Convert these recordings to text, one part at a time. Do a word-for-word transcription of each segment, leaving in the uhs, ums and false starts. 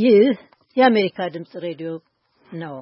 ይህ የአሜሪካ ድምጽ ሬዲዮ ነው።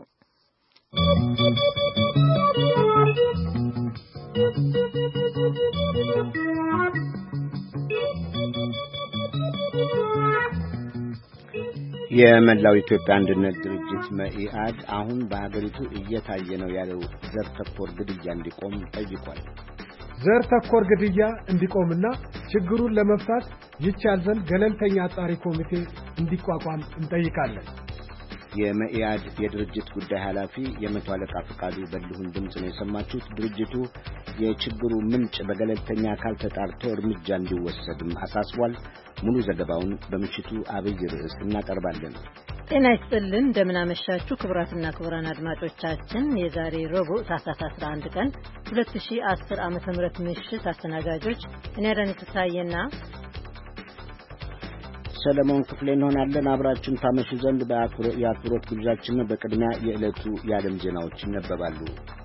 የመላው ኢትዮጵያ አንድነት ድርጅት መኢአድ አሁን በአገሪቱ እየታየ ነው ያለው ዘር ተኮር ግድያ እንዲቆም ጠይቋል። ዘር ተኮር ግድያ እንዲቆምና ችግሩን ለመፍታት ይቻል ዘንድ ገለልተኛ አጣሪ ኮሚቴ እንዲቋቋም እንጠይቃለን። የመኢአድ የድርጅት ጉዳይ ኃላፊ የመቶ አለቃ ፍቃዱ በልሁን ድምጽ ነው የሰማችሁት። ድርጅቱ የችግሩ ምንጭ በገለልተኛ አካል ተጣርቶ እርምጃ እንዲወሰድም አሳስቧል። ሙሉ ዘገባውን በምሽቱ አብይ ርዕስ እናቀርባለን። ጤና ይስጥልን፣ እንደምን አመሻችሁ ክቡራትና ክቡራን አድማጮቻችን። የዛሬ ረቡዕ ታህሳስ አስራ አንድ ቀን ሁለት ሺህ አስር ዓመተ ምህረት ምሽት አስተናጋጆች እኔ አዳነች ፍስሐዬና ሰለሞን ክፍሌ እንሆናለን። አብራችሁን ታመሹ ዘንድ የአክብሮት ግብዣችን። በቅድሚያ የዕለቱ የዓለም ዜናዎች ይነበባሉ።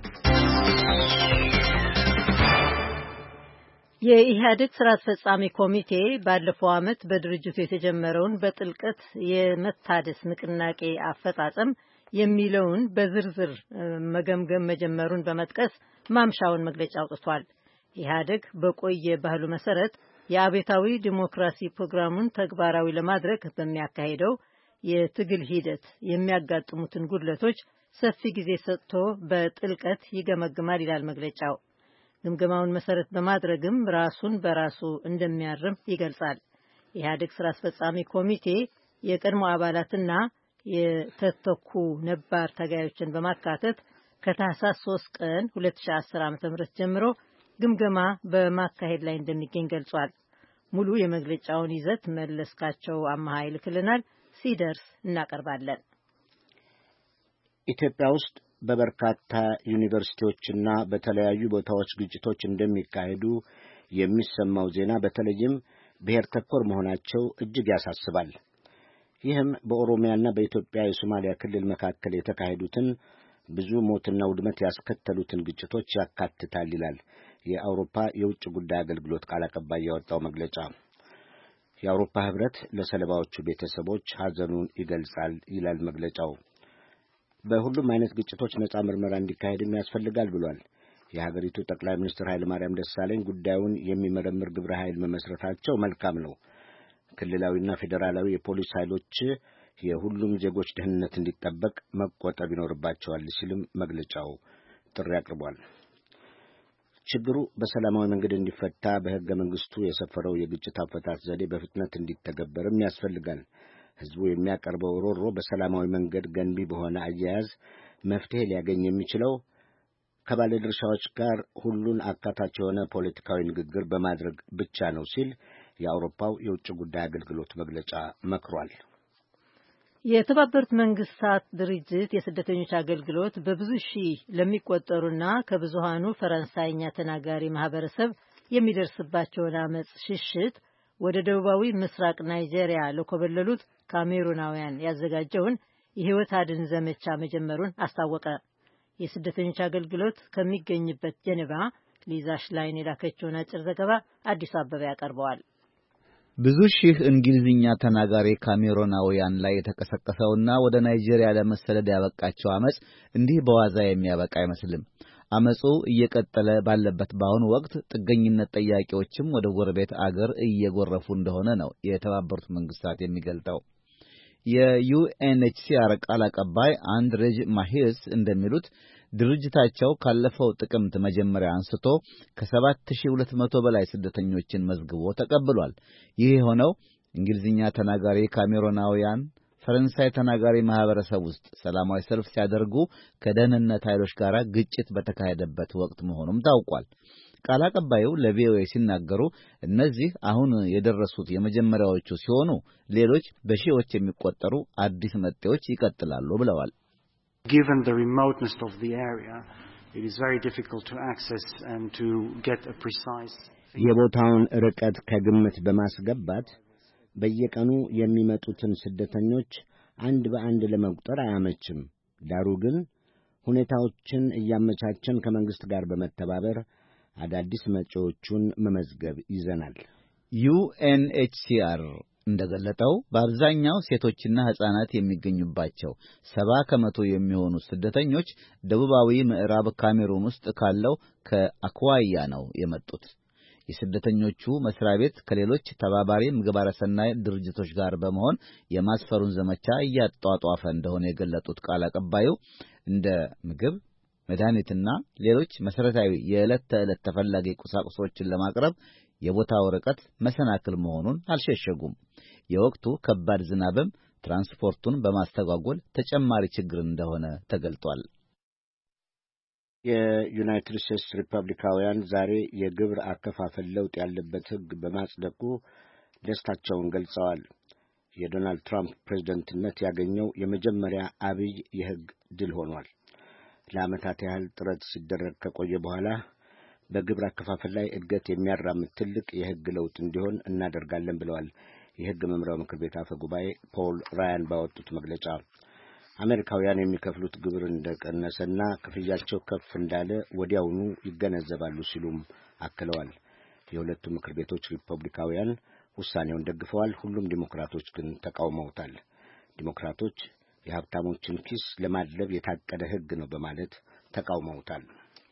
የኢህአዴግ ስራ አስፈጻሚ ኮሚቴ ባለፈው ዓመት በድርጅቱ የተጀመረውን በጥልቀት የመታደስ ንቅናቄ አፈጻጸም የሚለውን በዝርዝር መገምገም መጀመሩን በመጥቀስ ማምሻውን መግለጫ አውጥቷል። ኢህአዴግ በቆየ ባህሉ መሰረት የአብዮታዊ ዲሞክራሲ ፕሮግራሙን ተግባራዊ ለማድረግ በሚያካሂደው የትግል ሂደት የሚያጋጥሙትን ጉድለቶች ሰፊ ጊዜ ሰጥቶ በጥልቀት ይገመግማል ይላል መግለጫው። ግምገማውን መሰረት በማድረግም ራሱን በራሱ እንደሚያርም ይገልጻል። የኢህአዴግ ስራ አስፈጻሚ ኮሚቴ የቀድሞ አባላትና የተተኩ ነባር ታጋዮችን በማካተት ከታህሳስ ሶስት ቀን ሁለት ሺህ አስር ዓ.ም ጀምሮ ግምገማ በማካሄድ ላይ እንደሚገኝ ገልጿል። ሙሉ የመግለጫውን ይዘት መለስካቸው አማሃ ይልክልናል። ሲደርስ እናቀርባለን። ኢትዮጵያ ውስጥ በበርካታ ዩኒቨርሲቲዎችና በተለያዩ ቦታዎች ግጭቶች እንደሚካሄዱ የሚሰማው ዜና በተለይም ብሔር ተኮር መሆናቸው እጅግ ያሳስባል። ይህም በኦሮሚያና በኢትዮጵያ የሶማሊያ ክልል መካከል የተካሄዱትን ብዙ ሞትና ውድመት ያስከተሉትን ግጭቶች ያካትታል ይላል የአውሮፓ የውጭ ጉዳይ አገልግሎት ቃል አቀባይ ያወጣው መግለጫ። የአውሮፓ ሕብረት ለሰለባዎቹ ቤተሰቦች ሐዘኑን ይገልጻል ይላል መግለጫው። በሁሉም አይነት ግጭቶች ነጻ ምርመራ እንዲካሄድም ያስፈልጋል ብሏል። የሀገሪቱ ጠቅላይ ሚኒስትር ኃይለ ማርያም ደሳለኝ ጉዳዩን የሚመረምር ግብረ ኃይል መመስረታቸው መልካም ነው። ክልላዊና ፌዴራላዊ የፖሊስ ኃይሎች የሁሉም ዜጎች ደህንነት እንዲጠበቅ መቆጠብ ይኖርባቸዋል ሲልም መግለጫው ጥሪ አቅርቧል። ችግሩ በሰላማዊ መንገድ እንዲፈታ በሕገ መንግሥቱ የሰፈረው የግጭት አፈታት ዘዴ በፍጥነት እንዲተገበርም ያስፈልጋል። ሕዝቡ የሚያቀርበው ሮሮ በሰላማዊ መንገድ ገንቢ በሆነ አያያዝ መፍትሄ ሊያገኝ የሚችለው ከባለድርሻዎች ጋር ሁሉን አካታች የሆነ ፖለቲካዊ ንግግር በማድረግ ብቻ ነው ሲል የአውሮፓው የውጭ ጉዳይ አገልግሎት መግለጫ መክሯል። የተባበሩት መንግስታት ድርጅት የስደተኞች አገልግሎት በብዙ ሺህ ለሚቆጠሩና ከብዙሃኑ ፈረንሳይኛ ተናጋሪ ማህበረሰብ የሚደርስባቸውን አመጽ ሽሽት ወደ ደቡባዊ ምስራቅ ናይጄሪያ ለኮበለሉት ካሜሩናውያን ያዘጋጀውን የህይወት አድን ዘመቻ መጀመሩን አስታወቀ። የስደተኞች አገልግሎት ከሚገኝበት ጄኔቫ ሊዛ ሽላይን የላከችውን አጭር ዘገባ አዲሱ አበባ ያቀርበዋል። ብዙ ሺህ እንግሊዝኛ ተናጋሪ ካሜሩናውያን ላይ የተቀሰቀሰውና ወደ ናይጄሪያ ለመሰደድ ያበቃቸው አመጽ እንዲህ በዋዛ የሚያበቃ አይመስልም። አመጹ እየቀጠለ ባለበት በአሁኑ ወቅት ጥገኝነት ጠያቂዎችም ወደ ጎረቤት አገር እየጎረፉ እንደሆነ ነው የተባበሩት መንግስታት የሚገልጠው። የዩኤንኤችሲአር ቃል አቀባይ አንድሬጅ ማሂስ እንደሚሉት ድርጅታቸው ካለፈው ጥቅምት መጀመሪያ አንስቶ ከሰባት ሺህ ሁለት መቶ በላይ ስደተኞችን መዝግቦ ተቀብሏል። ይህ የሆነው እንግሊዝኛ ተናጋሪ ካሜሩናውያን ፈረንሳይ ተናጋሪ ማህበረሰብ ውስጥ ሰላማዊ ሰልፍ ሲያደርጉ ከደህንነት ኃይሎች ጋር ግጭት በተካሄደበት ወቅት መሆኑም ታውቋል። ቃል አቀባዩ ለቪኦኤ ሲናገሩ እነዚህ አሁን የደረሱት የመጀመሪያዎቹ ሲሆኑ ሌሎች በሺዎች የሚቆጠሩ አዲስ መጤዎች ይቀጥላሉ ብለዋል። Given the remoteness of the area, it is very difficult to access and to get a precise የቦታውን ርቀት ከግምት በማስገባት በየቀኑ የሚመጡትን ስደተኞች አንድ በአንድ ለመቁጠር አያመችም። ዳሩ ግን ሁኔታዎችን እያመቻቸን ከመንግስት ጋር በመተባበር አዳዲስ መጪዎቹን መመዝገብ ይዘናል። ዩኤንኤችሲአር እንደገለጠው በአብዛኛው ሴቶችና ሕፃናት የሚገኙባቸው ሰባ ከመቶ የሚሆኑ ስደተኞች ደቡባዊ ምዕራብ ካሜሩን ውስጥ ካለው ከአኳያ ነው የመጡት። የስደተኞቹ መስሪያ ቤት ከሌሎች ተባባሪ ምግባረ ሰናይ ድርጅቶች ጋር በመሆን የማስፈሩን ዘመቻ እያጧጧፈ እንደሆነ የገለጡት ቃል አቀባዩ እንደ ምግብ፣ መድኃኒትና ሌሎች መሰረታዊ የዕለት ተዕለት ተፈላጊ ቁሳቁሶችን ለማቅረብ የቦታው ርቀት መሰናክል መሆኑን አልሸሸጉም። የወቅቱ ከባድ ዝናብም ትራንስፖርቱን በማስተጓጎል ተጨማሪ ችግር እንደሆነ ተገልጧል። የዩናይትድ ስቴትስ ሪፐብሊካውያን ዛሬ የግብር አከፋፈል ለውጥ ያለበት ሕግ በማጽደቁ ደስታቸውን ገልጸዋል። የዶናልድ ትራምፕ ፕሬዝደንትነት ያገኘው የመጀመሪያ አብይ የሕግ ድል ሆኗል። ለዓመታት ያህል ጥረት ሲደረግ ከቆየ በኋላ በግብር አከፋፈል ላይ እድገት የሚያራምድ ትልቅ የሕግ ለውጥ እንዲሆን እናደርጋለን ብለዋል የሕግ መምሪያው ምክር ቤት አፈ ጉባኤ ፖል ራያን ባወጡት መግለጫ። አሜሪካውያን የሚከፍሉት ግብር እንደቀነሰና ክፍያቸው ከፍ እንዳለ ወዲያውኑ ይገነዘባሉ ሲሉም አክለዋል። የሁለቱ ምክር ቤቶች ሪፐብሊካውያን ውሳኔውን ደግፈዋል። ሁሉም ዲሞክራቶች ግን ተቃውመውታል። ዲሞክራቶች የሀብታሞችን ኪስ ለማድለብ የታቀደ ሕግ ነው በማለት ተቃውመውታል።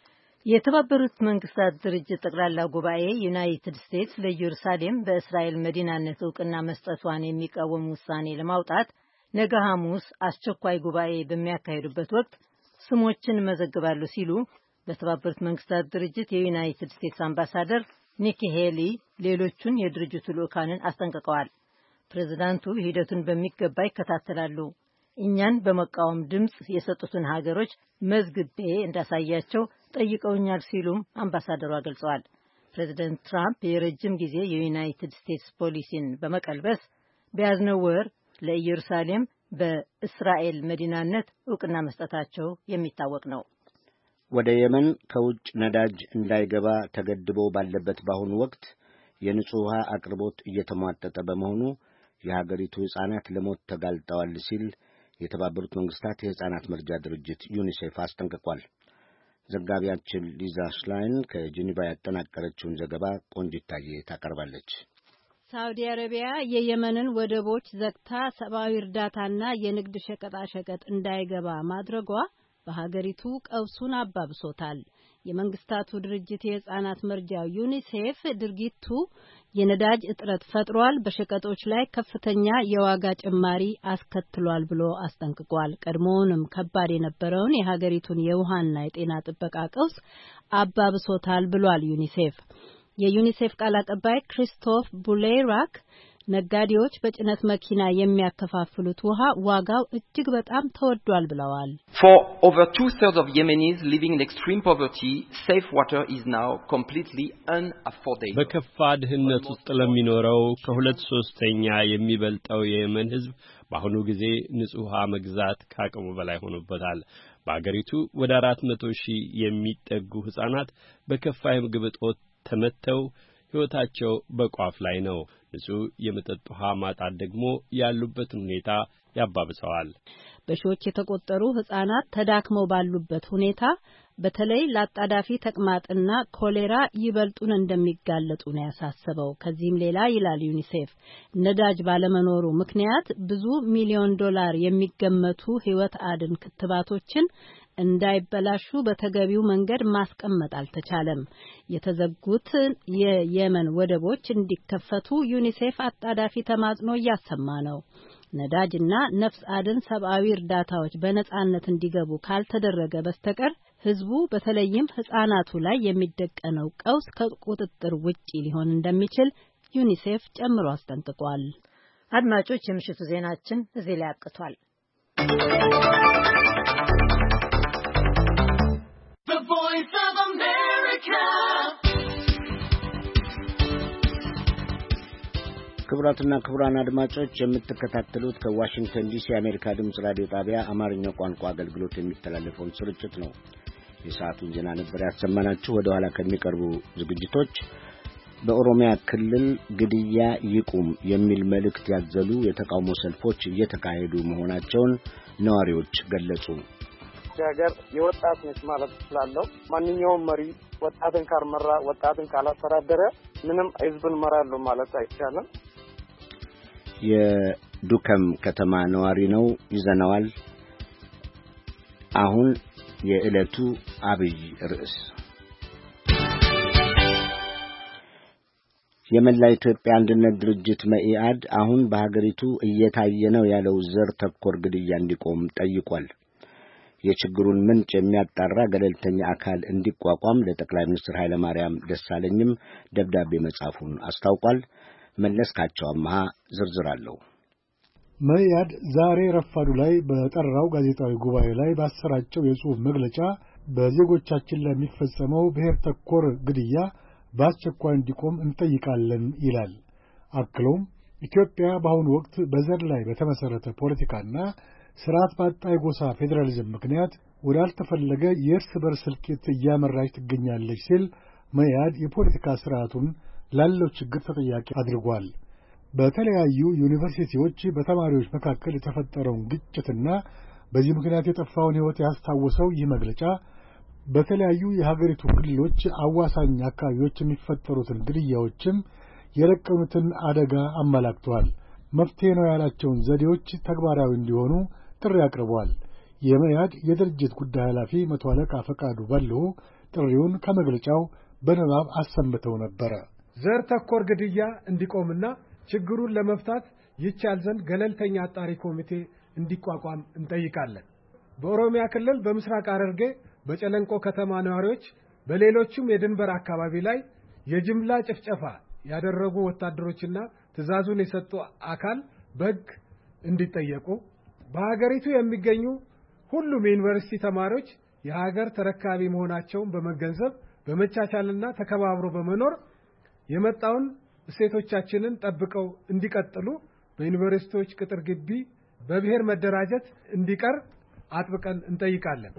የተባበሩት መንግስታት ድርጅት ጠቅላላ ጉባኤ ዩናይትድ ስቴትስ ለኢየሩሳሌም በእስራኤል መዲናነት ዕውቅና መስጠቷን የሚቃወም ውሳኔ ለማውጣት ነገ ሐሙስ አስቸኳይ ጉባኤ በሚያካሂዱበት ወቅት ስሞችን መዘግባሉ ሲሉ በተባበሩት መንግስታት ድርጅት የዩናይትድ ስቴትስ አምባሳደር ኒኪ ሄሊ ሌሎቹን የድርጅቱ ልኡካንን አስጠንቅቀዋል። ፕሬዝዳንቱ ሂደቱን በሚገባ ይከታተላሉ። እኛን በመቃወም ድምጽ የሰጡትን ሀገሮች መዝግቤ እንዳሳያቸው ጠይቀውኛል ሲሉም አምባሳደሯ ገልጸዋል። ፕሬዝዳንት ትራምፕ የረጅም ጊዜ የዩናይትድ ስቴትስ ፖሊሲን በመቀልበስ በያዝነው ወር ለኢየሩሳሌም በእስራኤል መዲናነት ዕውቅና መስጠታቸው የሚታወቅ ነው። ወደ የመን ከውጭ ነዳጅ እንዳይገባ ተገድቦ ባለበት በአሁኑ ወቅት የንጹህ ውሃ አቅርቦት እየተሟጠጠ በመሆኑ የሀገሪቱ ሕፃናት ለሞት ተጋልጠዋል ሲል የተባበሩት መንግስታት የሕፃናት መርጃ ድርጅት ዩኒሴፍ አስጠንቅቋል። ዘጋቢያችን ሊዛ ሽላይን ከጄኔቫ ያጠናቀረችውን ዘገባ ቆንጂታዬ ታቀርባለች። ሳውዲ አረቢያ የየመንን ወደቦች ዘግታ ሰብአዊ እርዳታና የንግድ ሸቀጣሸቀጥ እንዳይገባ ማድረጓ በሀገሪቱ ቀውሱን አባብሶታል። የመንግስታቱ ድርጅት የሕፃናት መርጃው ዩኒሴፍ ድርጊቱ የነዳጅ እጥረት ፈጥሯል፣ በሸቀጦች ላይ ከፍተኛ የዋጋ ጭማሪ አስከትሏል ብሎ አስጠንቅቋል። ቀድሞውንም ከባድ የነበረውን የሀገሪቱን የውሃና የጤና ጥበቃ ቀውስ አባብሶታል ብሏል ዩኒሴፍ። የዩኒሴፍ ቃል አቀባይ ክሪስቶፍ ቡሌራክ ነጋዴዎች በጭነት መኪና የሚያከፋፍሉት ውሃ ዋጋው እጅግ በጣም ተወዷል ብለዋል። For over two-thirds of Yemenis living in extreme poverty, safe water is now completely unaffordable. በከፋ ድህነት ውስጥ ለሚኖረው ከሁለት ሶስተኛ የሚበልጠው የየመን ሕዝብ በአሁኑ ጊዜ ንጹህ ውሃ መግዛት ከአቅሙ በላይ ሆኖበታል። በአገሪቱ ወደ አራት መቶ ሺህ የሚጠጉ ሕፃናት በከፋ የምግብ እጦት ተመተው ሕይወታቸው በቋፍ ላይ ነው። ንጹህ የመጠጥ ውሃ ማጣት ደግሞ ያሉበትን ሁኔታ ያባብሰዋል። በሺዎች የተቆጠሩ ሕፃናት ተዳክመው ባሉበት ሁኔታ በተለይ ለአጣዳፊ ተቅማጥና ኮሌራ ይበልጡን እንደሚጋለጡ ነው ያሳሰበው። ከዚህም ሌላ ይላል ዩኒሴፍ ነዳጅ ባለመኖሩ ምክንያት ብዙ ሚሊዮን ዶላር የሚገመቱ ሕይወት አድን ክትባቶችን እንዳይበላሹ በተገቢው መንገድ ማስቀመጥ አልተቻለም። የተዘጉት የየመን ወደቦች እንዲከፈቱ ዩኒሴፍ አጣዳፊ ተማጽኖ እያሰማ ነው። ነዳጅና ነፍስ አድን ሰብአዊ እርዳታዎች በነጻነት እንዲገቡ ካልተደረገ በስተቀር ህዝቡ በተለይም ሕፃናቱ ላይ የሚደቀነው ቀውስ ከቁጥጥር ውጪ ሊሆን እንደሚችል ዩኒሴፍ ጨምሮ አስጠንቅቋል። አድማጮች፣ የምሽቱ ዜናችን እዚህ ላይ አብቅቷል። ክቡራትና ክቡራን አድማጮች የምትከታተሉት ከዋሽንግተን ዲሲ የአሜሪካ ድምፅ ራዲዮ ጣቢያ አማርኛው ቋንቋ አገልግሎት የሚተላለፈውን ስርጭት ነው። የሰዓቱን ዜና ነበር ያሰማናችሁ። ወደ ኋላ ከሚቀርቡ ዝግጅቶች በኦሮሚያ ክልል ግድያ ይቁም የሚል መልእክት ያዘሉ የተቃውሞ ሰልፎች እየተካሄዱ መሆናቸውን ነዋሪዎች ገለጹ። ሀገር የወጣት ነች ማለት ስላለው ማንኛውም መሪ ወጣትን ካልመራ ወጣትን ካላስተዳደረ ምንም ህዝብን መራሉ ማለት አይቻልም። የዱከም ከተማ ነዋሪ ነው። ይዘናዋል። አሁን የዕለቱ አብይ ርዕስ የመላ ኢትዮጵያ አንድነት ድርጅት መኢአድ አሁን በሀገሪቱ እየታየ ነው ያለው ዘር ተኮር ግድያ እንዲቆም ጠይቋል። የችግሩን ምንጭ የሚያጣራ ገለልተኛ አካል እንዲቋቋም ለጠቅላይ ሚኒስትር ኃይለ ማርያም ደሳለኝም ደብዳቤ መጻፉን አስታውቋል። መለስካቸው አማሃ ዝርዝር አለው። መኢአድ ዛሬ ረፋዱ ላይ በጠራው ጋዜጣዊ ጉባኤ ላይ ባሰራጨው የጽሑፍ መግለጫ በዜጎቻችን ላይ የሚፈጸመው ብሔር ተኮር ግድያ በአስቸኳይ እንዲቆም እንጠይቃለን ይላል። አክሎም ኢትዮጵያ በአሁኑ ወቅት በዘር ላይ በተመሠረተ ፖለቲካና ስርዓት ባጣ የጎሳ ፌዴራሊዝም ምክንያት ወዳልተፈለገ የእርስ በርስ እልቂት እያመራች ትገኛለች ሲል መኢአድ የፖለቲካ ስርዓቱን ላለው ችግር ተጠያቂ አድርጓል። በተለያዩ ዩኒቨርሲቲዎች በተማሪዎች መካከል የተፈጠረውን ግጭትና በዚህ ምክንያት የጠፋውን ሕይወት ያስታወሰው ይህ መግለጫ በተለያዩ የሀገሪቱ ክልሎች አዋሳኝ አካባቢዎች የሚፈጠሩትን ግድያዎችም የረቀኑትን አደጋ አመላክቷል። መፍትሄ ነው ያላቸውን ዘዴዎች ተግባራዊ እንዲሆኑ ጥሪ አቅርቧል። የመኢአድ የድርጅት ጉዳይ ኃላፊ መቶ አለቃ ፈቃዱ በልሁ ጥሪውን ከመግለጫው በንባብ አሰምተው ነበረ። ዘር ተኮር ግድያ እንዲቆምና ችግሩን ለመፍታት ይቻል ዘንድ ገለልተኛ አጣሪ ኮሚቴ እንዲቋቋም እንጠይቃለን። በኦሮሚያ ክልል በምስራቅ ሐረርጌ በጨለንቆ ከተማ ነዋሪዎች በሌሎችም የድንበር አካባቢ ላይ የጅምላ ጭፍጨፋ ያደረጉ ወታደሮችና ትዕዛዙን የሰጡ አካል በሕግ እንዲጠየቁ፣ በሀገሪቱ የሚገኙ ሁሉም የዩኒቨርሲቲ ተማሪዎች የሀገር ተረካቢ መሆናቸውን በመገንዘብ በመቻቻልና ተከባብሮ በመኖር የመጣውን እሴቶቻችንን ጠብቀው እንዲቀጥሉ በዩኒቨርሲቲዎች ቅጥር ግቢ በብሔር መደራጀት እንዲቀር አጥብቀን እንጠይቃለን።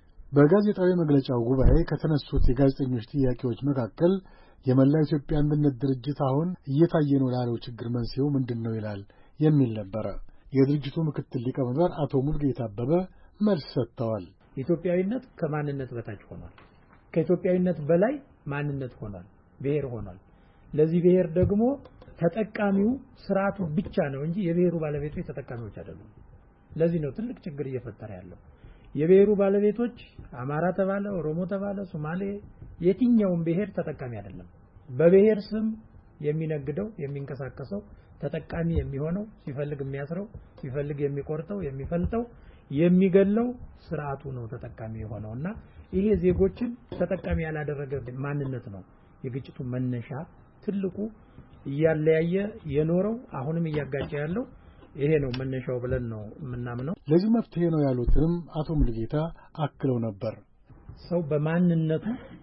በጋዜጣዊ መግለጫው ጉባኤ ከተነሱት የጋዜጠኞች ጥያቄዎች መካከል የመላ ኢትዮጵያ አንድነት ድርጅት አሁን እየታየ ነው ላለው ችግር መንስኤው ምንድነው ይላል የሚል ነበረ። የድርጅቱ ምክትል ሊቀመንበር አቶ ሙልጌታ አበበ መልስ ሰጥተዋል። ኢትዮጵያዊነት ከማንነት በታች ሆኗል። ከኢትዮጵያዊነት በላይ ማንነት ሆኗል፣ ብሔር ሆኗል። ለዚህ ብሔር ደግሞ ተጠቃሚው ስርዓቱ ብቻ ነው እንጂ የብሔሩ ባለቤቶች ተጠቃሚዎች አይደሉም። ለዚህ ነው ትልቅ ችግር እየፈጠረ ያለው። የብሔሩ ባለቤቶች አማራ ተባለ፣ ኦሮሞ ተባለ፣ ሶማሌ የትኛውም ብሔር ተጠቃሚ አይደለም። በብሔር ስም የሚነግደው የሚንቀሳቀሰው ተጠቃሚ የሚሆነው ሲፈልግ የሚያስረው ሲፈልግ የሚቆርጠው የሚፈልጠው የሚገለው ስርዓቱ ነው ተጠቃሚ የሆነውና ይሄ ዜጎችን ተጠቃሚ ያላደረገ ማንነት ነው የግጭቱ መነሻ ትልቁ እያለያየ የኖረው አሁንም እያጋጨ ያለው ይሄ ነው መነሻው ብለን ነው የምናምነው። ለዚህ መፍትሄ ነው ያሉትንም አቶ ሙልጌታ አክለው ነበር። ሰው በማንነቱ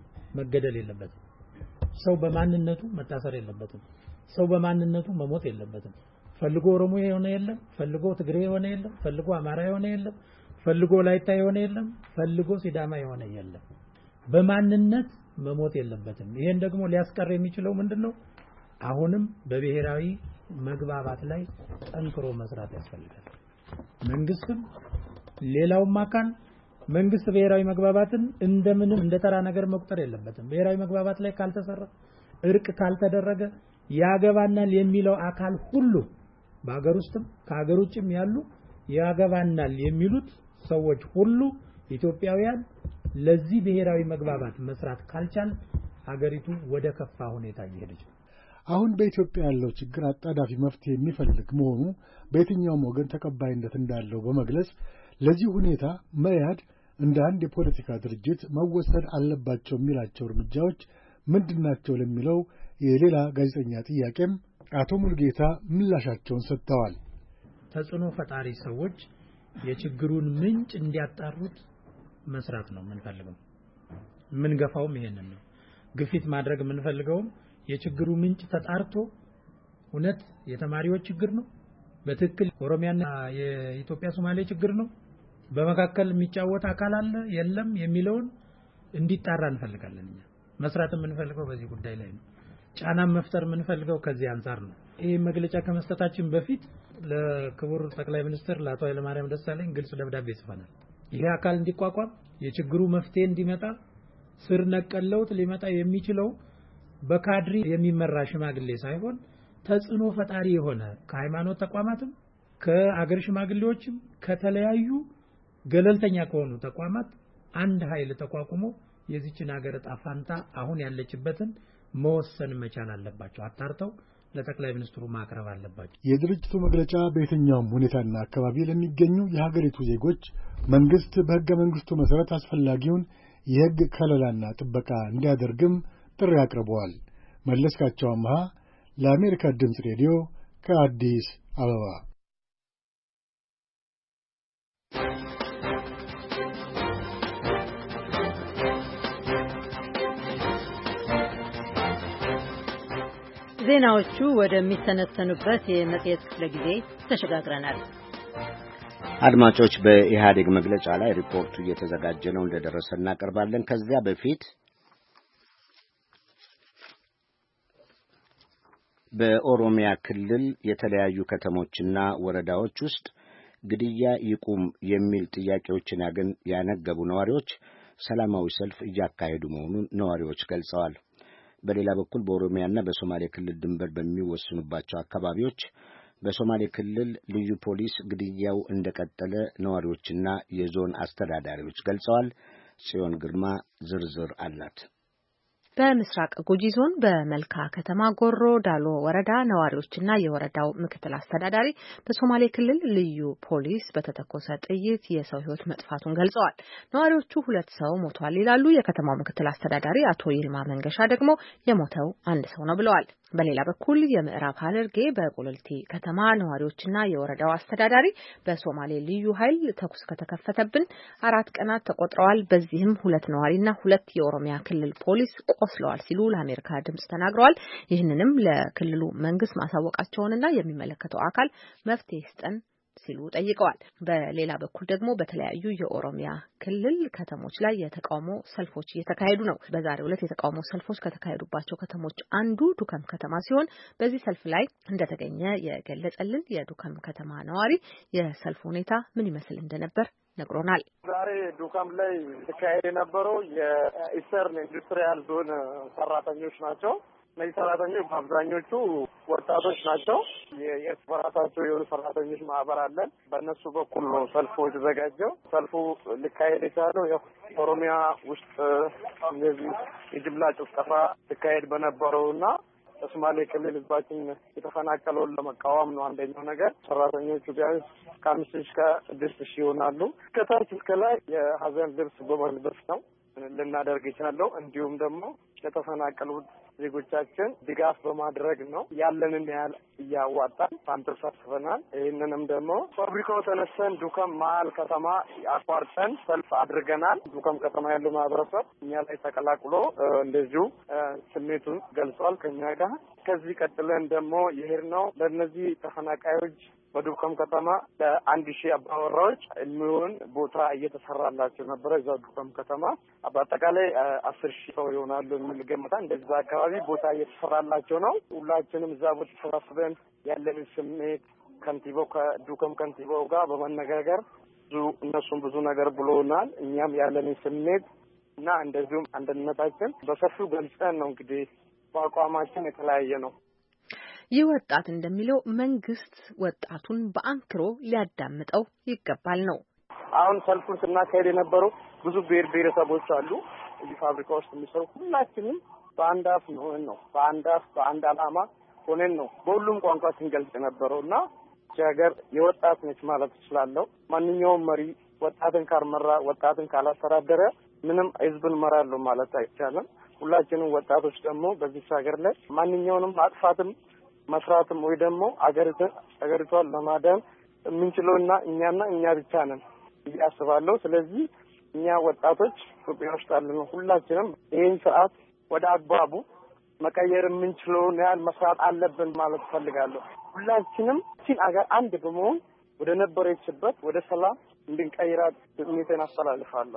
መገደል የለበትም። ሰው በማንነቱ መታሰር የለበትም። ሰው በማንነቱ መሞት የለበትም። ፈልጎ ኦሮሞ የሆነ የለም፣ ፈልጎ ትግሬ የሆነ የለም፣ ፈልጎ አማራ የሆነ የለም፣ ፈልጎ ላይታ የሆነ የለም፣ ፈልጎ ሲዳማ የሆነ የለም። በማንነት መሞት የለበትም። ይሄን ደግሞ ሊያስቀር የሚችለው ምንድነው? አሁንም በብሔራዊ መግባባት ላይ ጠንክሮ መስራት ያስፈልጋል። መንግስትም ሌላውም አካል መንግስት ብሔራዊ መግባባትን እንደምንም እንደተራ ነገር መቁጠር የለበትም። ብሔራዊ መግባባት ላይ ካልተሰራ እርቅ ካልተደረገ ያገባናል የሚለው አካል ሁሉ በአገር ውስጥም ከአገር ውጭም ያሉ ያገባናል የሚሉት ሰዎች ሁሉ ኢትዮጵያውያን ለዚህ ብሔራዊ መግባባት መስራት ካልቻል ሀገሪቱ ወደ ከፋ ሁኔታ እየሄደች ነው። አሁን በኢትዮጵያ ያለው ችግር አጣዳፊ መፍትሄ የሚፈልግ መሆኑ በየትኛውም ወገን ተቀባይነት እንዳለው በመግለጽ ለዚህ ሁኔታ መኢአድ እንደ አንድ የፖለቲካ ድርጅት መወሰድ አለባቸው የሚላቸው እርምጃዎች ምንድናቸው ለሚለው የሌላ ጋዜጠኛ ጥያቄም አቶ ሙልጌታ ምላሻቸውን ሰጥተዋል። ተጽዕኖ ፈጣሪ ሰዎች የችግሩን ምንጭ እንዲያጣሩት መስራት ነው የምንፈልገው። የምንገፋውም ይሄንን ነው። ግፊት ማድረግ የምንፈልገውም የችግሩ ምንጭ ተጣርቶ እውነት የተማሪዎች ችግር ነው፣ በትክክል ኦሮሚያና የኢትዮጵያ ሶማሌ ችግር ነው፣ በመካከል የሚጫወት አካል አለ የለም የሚለውን እንዲጣራ እንፈልጋለን። እኛ መስራት የምንፈልገው በዚህ ጉዳይ ላይ ነው። ጫናም መፍጠር የምንፈልገው ከዚህ አንፃር ነው። ይሄ መግለጫ ከመስጠታችን በፊት ለክቡር ጠቅላይ ሚኒስትር ለአቶ ኃይለማርያም ደሳለኝ ግልጽ ደብዳቤ ጽፈናል። ይሄ አካል እንዲቋቋም የችግሩ መፍትሄ እንዲመጣ ስር ነቀል ለውጥ ሊመጣ የሚችለው በካድሪ የሚመራ ሽማግሌ ሳይሆን ተጽዕኖ ፈጣሪ የሆነ ከሃይማኖት ተቋማትም ከአገር ሽማግሌዎችም ከተለያዩ ገለልተኛ ከሆኑ ተቋማት አንድ ኃይል ተቋቁሞ የዚችን ሀገር ጣፋንታ አሁን ያለችበትን መወሰን መቻል አለባቸው። አጣርተው ለጠቅላይ ሚኒስትሩ ማቅረብ አለባቸው። የድርጅቱ መግለጫ በየትኛውም ሁኔታና አካባቢ ለሚገኙ የሀገሪቱ ዜጎች መንግስት በሕገ መንግስቱ መሰረት አስፈላጊውን የሕግ ከለላና ጥበቃ እንዲያደርግም ጥሪ አቅርበዋል። መለስካቸው አምሃ ለአሜሪካ ድምፅ ሬዲዮ ከአዲስ አበባ። ዜናዎቹ ወደሚተነተኑበት የመጽሔት ክፍለ ጊዜ ተሸጋግረናል። አድማጮች፣ በኢህአዴግ መግለጫ ላይ ሪፖርቱ እየተዘጋጀ ነው፣ እንደደረሰ እናቀርባለን። ከዚያ በፊት በኦሮሚያ ክልል የተለያዩ ከተሞችና ወረዳዎች ውስጥ ግድያ ይቁም የሚል ጥያቄዎችን ያነገቡ ነዋሪዎች ሰላማዊ ሰልፍ እያካሄዱ መሆኑን ነዋሪዎች ገልጸዋል። በሌላ በኩል በኦሮሚያና በሶማሌ ክልል ድንበር በሚወስኑባቸው አካባቢዎች በሶማሌ ክልል ልዩ ፖሊስ ግድያው እንደቀጠለ ነዋሪዎችና የዞን አስተዳዳሪዎች ገልጸዋል። ጽዮን ግርማ ዝርዝር አላት። በምስራቅ ጉጂ ዞን በመልካ ከተማ ጎሮ ዳሎ ወረዳ ነዋሪዎችና የወረዳው ምክትል አስተዳዳሪ በሶማሌ ክልል ልዩ ፖሊስ በተተኮሰ ጥይት የሰው ሕይወት መጥፋቱን ገልጸዋል። ነዋሪዎቹ ሁለት ሰው ሞቷል ይላሉ። የከተማው ምክትል አስተዳዳሪ አቶ ይልማ መንገሻ ደግሞ የሞተው አንድ ሰው ነው ብለዋል። በሌላ በኩል የምዕራብ ሐረርጌ በቆለልቲ ከተማ ነዋሪዎችና የወረዳው አስተዳዳሪ በሶማሌ ልዩ ኃይል ተኩስ ከተከፈተብን አራት ቀናት ተቆጥረዋል፣ በዚህም ሁለት ነዋሪና ሁለት የኦሮሚያ ክልል ፖሊስ ቆስለዋል ሲሉ ለአሜሪካ ድምጽ ተናግረዋል። ይህንንም ለክልሉ መንግስት ማሳወቃቸውንና የሚመለከተው አካል መፍትሄ ይስጠን ሲሉ ጠይቀዋል። በሌላ በኩል ደግሞ በተለያዩ የኦሮሚያ ክልል ከተሞች ላይ የተቃውሞ ሰልፎች እየተካሄዱ ነው። በዛሬው ዕለት የተቃውሞ ሰልፎች ከተካሄዱባቸው ከተሞች አንዱ ዱከም ከተማ ሲሆን በዚህ ሰልፍ ላይ እንደተገኘ የገለጸልን የዱከም ከተማ ነዋሪ የሰልፍ ሁኔታ ምን ይመስል እንደነበር ነግሮናል። ዛሬ ዱከም ላይ ተካሄደ የነበረው የኢስተርን ኢንዱስትሪያል ዞን ሰራተኞች ናቸው። እነዚህ ሰራተኞች በአብዛኞቹ ወጣቶች ናቸው። የእርስ በራሳቸው የሆኑ ሰራተኞች ማህበር አለን። በእነሱ በኩል ነው ሰልፉ የተዘጋጀው። ሰልፉ ሊካሄድ የቻለው ኦሮሚያ ውስጥ እንደዚህ የጅምላ ጭፍጨፋ ሊካሄድ በነበረውና በሶማሌ ክልል ህዝባችን የተፈናቀለውን ለመቃወም ነው። አንደኛው ነገር ሰራተኞቹ ቢያንስ ከአምስት ሺህ ከስድስት ሺህ ይሆናሉ። ከታች እስከ ላይ የሀዘን ልብስ በመልበስ ነው ልናደርግ የቻለው። እንዲሁም ደግሞ ለተፈናቀሉት ዜጎቻችን ድጋፍ በማድረግ ነው። ያለንን ያህል እያዋጣን ፓምፕስ አስፈናል። ይህንንም ደግሞ ፋብሪካው ተነስተን ዱከም መሀል ከተማ አቋርጠን ሰልፍ አድርገናል። ዱከም ከተማ ያለው ማህበረሰብ እኛ ላይ ተቀላቅሎ እንደዚሁ ስሜቱን ገልጿል ከኛ ጋር። ከዚህ ቀጥለን ደግሞ የሄድነው ለእነዚህ ተፈናቃዮች በዱከም ከተማ ለአንድ ሺህ አባወራዎች የሚሆን ቦታ እየተሰራላቸው ነበረ። እዛው ዱከም ከተማ በአጠቃላይ አስር ሺህ ሰው ይሆናሉ የሚል ገመታ እንደዛ አካባቢ ቦታ እየተሰራላቸው ነው። ሁላችንም እዛ ቦታ ተሰባስበን ያለንን ስሜት ከንቲባው ከዱከም ከንቲባው ጋር በመነጋገር ብዙ እነሱም ብዙ ነገር ብሎናል። እኛም ያለንን ስሜት እና እንደዚሁም አንድነታችን በሰፊው ገልጸን ነው እንግዲህ በአቋማችን የተለያየ ነው። ይህ ወጣት እንደሚለው መንግስት ወጣቱን በአንክሮ ሊያዳምጠው ይገባል ነው። አሁን ሰልፉን ስናካሄድ የነበረው ብዙ ብሔር ብሔረሰቦች አሉ እዚህ ፋብሪካ ውስጥ የሚሰሩ። ሁላችንም በአንድ አፍ ነው ነው በአንድ አፍ በአንድ ዓላማ ሆነን ነው በሁሉም ቋንቋ ስንገልጽ የነበረውና ሀገር የወጣት ነች ማለት እችላለሁ። ማንኛውም መሪ ወጣትን ካልመራ ወጣትን ካላስተዳደረ ምንም ህዝብን መራለሁ ማለት አይቻልም። ሁላችንም ወጣቶች ደግሞ በዚህ ሀገር ላይ ማንኛውንም አጥፋትም መስራትም ወይ ደግሞ አገሪቱን አገሪቷን ለማዳን የምንችለውና እኛና እኛ ብቻ ነን እያስባለሁ። ስለዚህ እኛ ወጣቶች ኢትዮጵያ ውስጥ ያለን ሁላችንም ይህን ሰዓት ወደ አግባቡ መቀየር የምንችለውን ያህል መስራት አለብን ማለት ፈልጋለሁ። ሁላችንም እቺን አገር አንድ በመሆን ወደ ነበረችበት ወደ ሰላም እንድንቀይራት ስሜቴን አስተላልፋለሁ።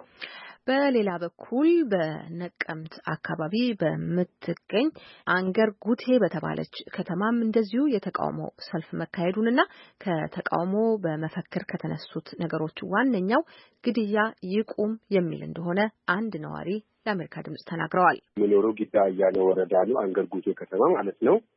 በሌላ በኩል በነቀምት አካባቢ በምትገኝ አንገር ጉቴ በተባለች ከተማም እንደዚሁ የተቃውሞ ሰልፍ መካሄዱንና ከተቃውሞ በመፈክር ከተነሱት ነገሮች ዋነኛው ግድያ ይቁም የሚል እንደሆነ አንድ ነዋሪ ለአሜሪካ ድምጽ ተናግረዋል። የምኖረው ጊዳ አያሌው ወረዳ ነው። አንገር ጉቴ ከተማ ማለት ነው።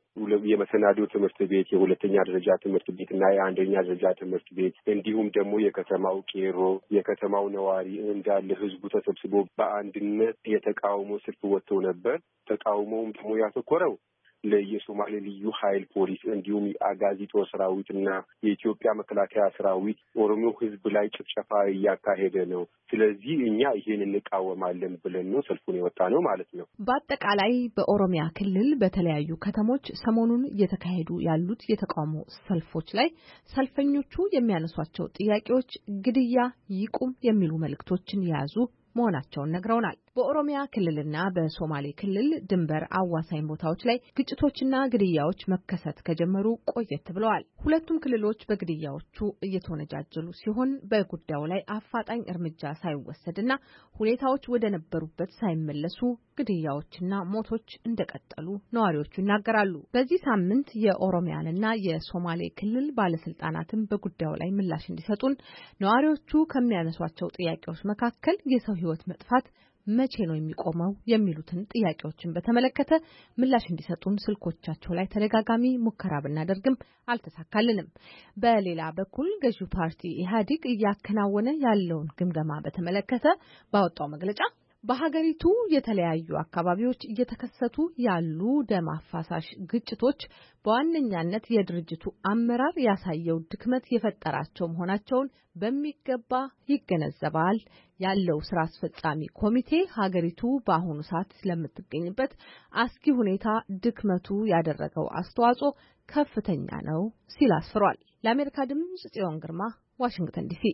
የመሰናዶ ትምህርት ቤት፣ የሁለተኛ ደረጃ ትምህርት ቤት እና የአንደኛ ደረጃ ትምህርት ቤት እንዲሁም ደግሞ የከተማው ቄሮ፣ የከተማው ነዋሪ እንዳለ ህዝቡ ተሰብስቦ በአንድነት የተቃውሞ ሰልፍ ወጥቶ ነበር። ተቃውሞውም ደግሞ ያተኮረው ለየሶማሌ ልዩ ኃይል ፖሊስ እንዲሁም የአጋዚ ጦር ሰራዊትና የኢትዮጵያ መከላከያ ሰራዊት ኦሮሞ ህዝብ ላይ ጭፍጨፋ እያካሄደ ነው። ስለዚህ እኛ ይሄን እንቃወማለን ብለን ነው ሰልፉን የወጣ ነው ማለት ነው። በአጠቃላይ በኦሮሚያ ክልል በተለያዩ ከተሞች ሰሞኑን እየተካሄዱ ያሉት የተቃውሞ ሰልፎች ላይ ሰልፈኞቹ የሚያነሷቸው ጥያቄዎች ግድያ ይቁም የሚሉ መልእክቶችን የያዙ መሆናቸውን ነግረውናል። በኦሮሚያ ክልልና በሶማሌ ክልል ድንበር አዋሳኝ ቦታዎች ላይ ግጭቶችና ግድያዎች መከሰት ከጀመሩ ቆየት ብለዋል። ሁለቱም ክልሎች በግድያዎቹ እየተወነጃጀሉ ሲሆን በጉዳዩ ላይ አፋጣኝ እርምጃ ሳይወሰድና ሁኔታዎች ወደ ነበሩበት ሳይመለሱ ግድያዎችና ሞቶች እንደቀጠሉ ነዋሪዎቹ ይናገራሉ። በዚህ ሳምንት የኦሮሚያንና የሶማሌ ክልል ባለስልጣናትም በጉዳዩ ላይ ምላሽ እንዲሰጡን ነዋሪዎቹ ከሚያነሷቸው ጥያቄዎች መካከል የሰው ሕይወት መጥፋት መቼ ነው የሚቆመው የሚሉትን ጥያቄዎችን በተመለከተ ምላሽ እንዲሰጡን ስልኮቻቸው ላይ ተደጋጋሚ ሙከራ ብናደርግም አልተሳካልንም። በሌላ በኩል ገዢው ፓርቲ ኢህአዴግ እያከናወነ ያለውን ግምገማ በተመለከተ ባወጣው መግለጫ በሀገሪቱ የተለያዩ አካባቢዎች እየተከሰቱ ያሉ ደም አፋሳሽ ግጭቶች በዋነኛነት የድርጅቱ አመራር ያሳየው ድክመት የፈጠራቸው መሆናቸውን በሚገባ ይገነዘባል። ያለው ስራ አስፈጻሚ ኮሚቴ ሀገሪቱ በአሁኑ ሰዓት ስለምትገኝበት አስጊ ሁኔታ ድክመቱ ያደረገው አስተዋጽኦ ከፍተኛ ነው ሲል አስፍሯል። ለአሜሪካ ድምጽ ጽዮን ግርማ ዋሽንግተን ዲሲ።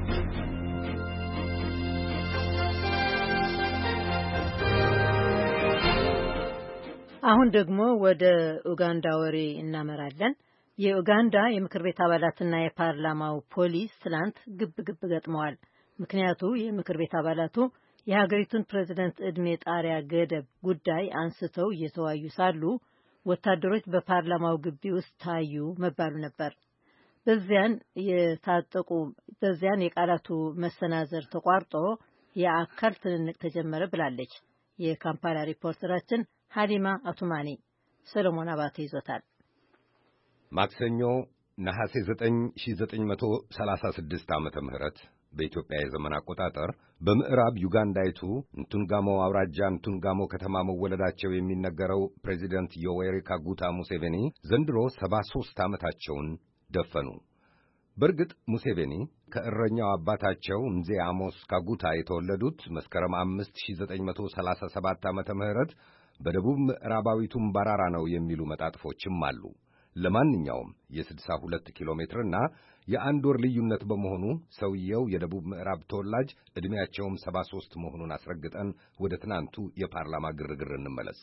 አሁን ደግሞ ወደ ኡጋንዳ ወሬ እናመራለን። የኡጋንዳ የምክር ቤት አባላትና የፓርላማው ፖሊስ ትላንት ግብ ግብ ገጥመዋል። ምክንያቱ የምክር ቤት አባላቱ የሀገሪቱን ፕሬዝዳንት ዕድሜ ጣሪያ ገደብ ጉዳይ አንስተው እየተወያዩ ሳሉ ወታደሮች በፓርላማው ግቢ ውስጥ ታዩ መባሉ ነበር። በዚያን የታጠቁ በዚያን የቃላቱ መሰናዘር ተቋርጦ የአካል ትንንቅ ተጀመረ ብላለች የካምፓላ ሪፖርተራችን ሀሊማ አቱማኒ። ሰለሞን አባተ ይዞታል። ማክሰኞ ነሐሴ ዘጠኝ ሺህ ዘጠኝ መቶ ሰላሳ ስድስት ዓመተ ምህረት በኢትዮጵያ የዘመን አቆጣጠር በምዕራብ ዩጋንዳይቱ ንቱንጋሞ አውራጃ ንቱንጋሞ ከተማ መወለዳቸው የሚነገረው ፕሬዚደንት ዮዌሪ ካጉታ ሙሴቬኒ ዘንድሮ ሰባ ሦስት ዓመታቸውን ደፈኑ። በርግጥ ሙሴቬኒ ከእረኛው አባታቸው እንዜ አሞስ ካጉታ የተወለዱት መስከረም አምስት ሺህ ዘጠኝ መቶ ሰላሳ ሰባት ዓመተ ምህረት በደቡብ ምዕራባዊቱ ምባራራ ነው የሚሉ መጣጥፎችም አሉ። ለማንኛውም የስድሳ ሁለት ኪሎ ሜትርና የአንድ ወር ልዩነት በመሆኑ ሰውየው የደቡብ ምዕራብ ተወላጅ ዕድሜያቸውም ሰባ ሦስት መሆኑን አስረግጠን ወደ ትናንቱ የፓርላማ ግርግር እንመለስ።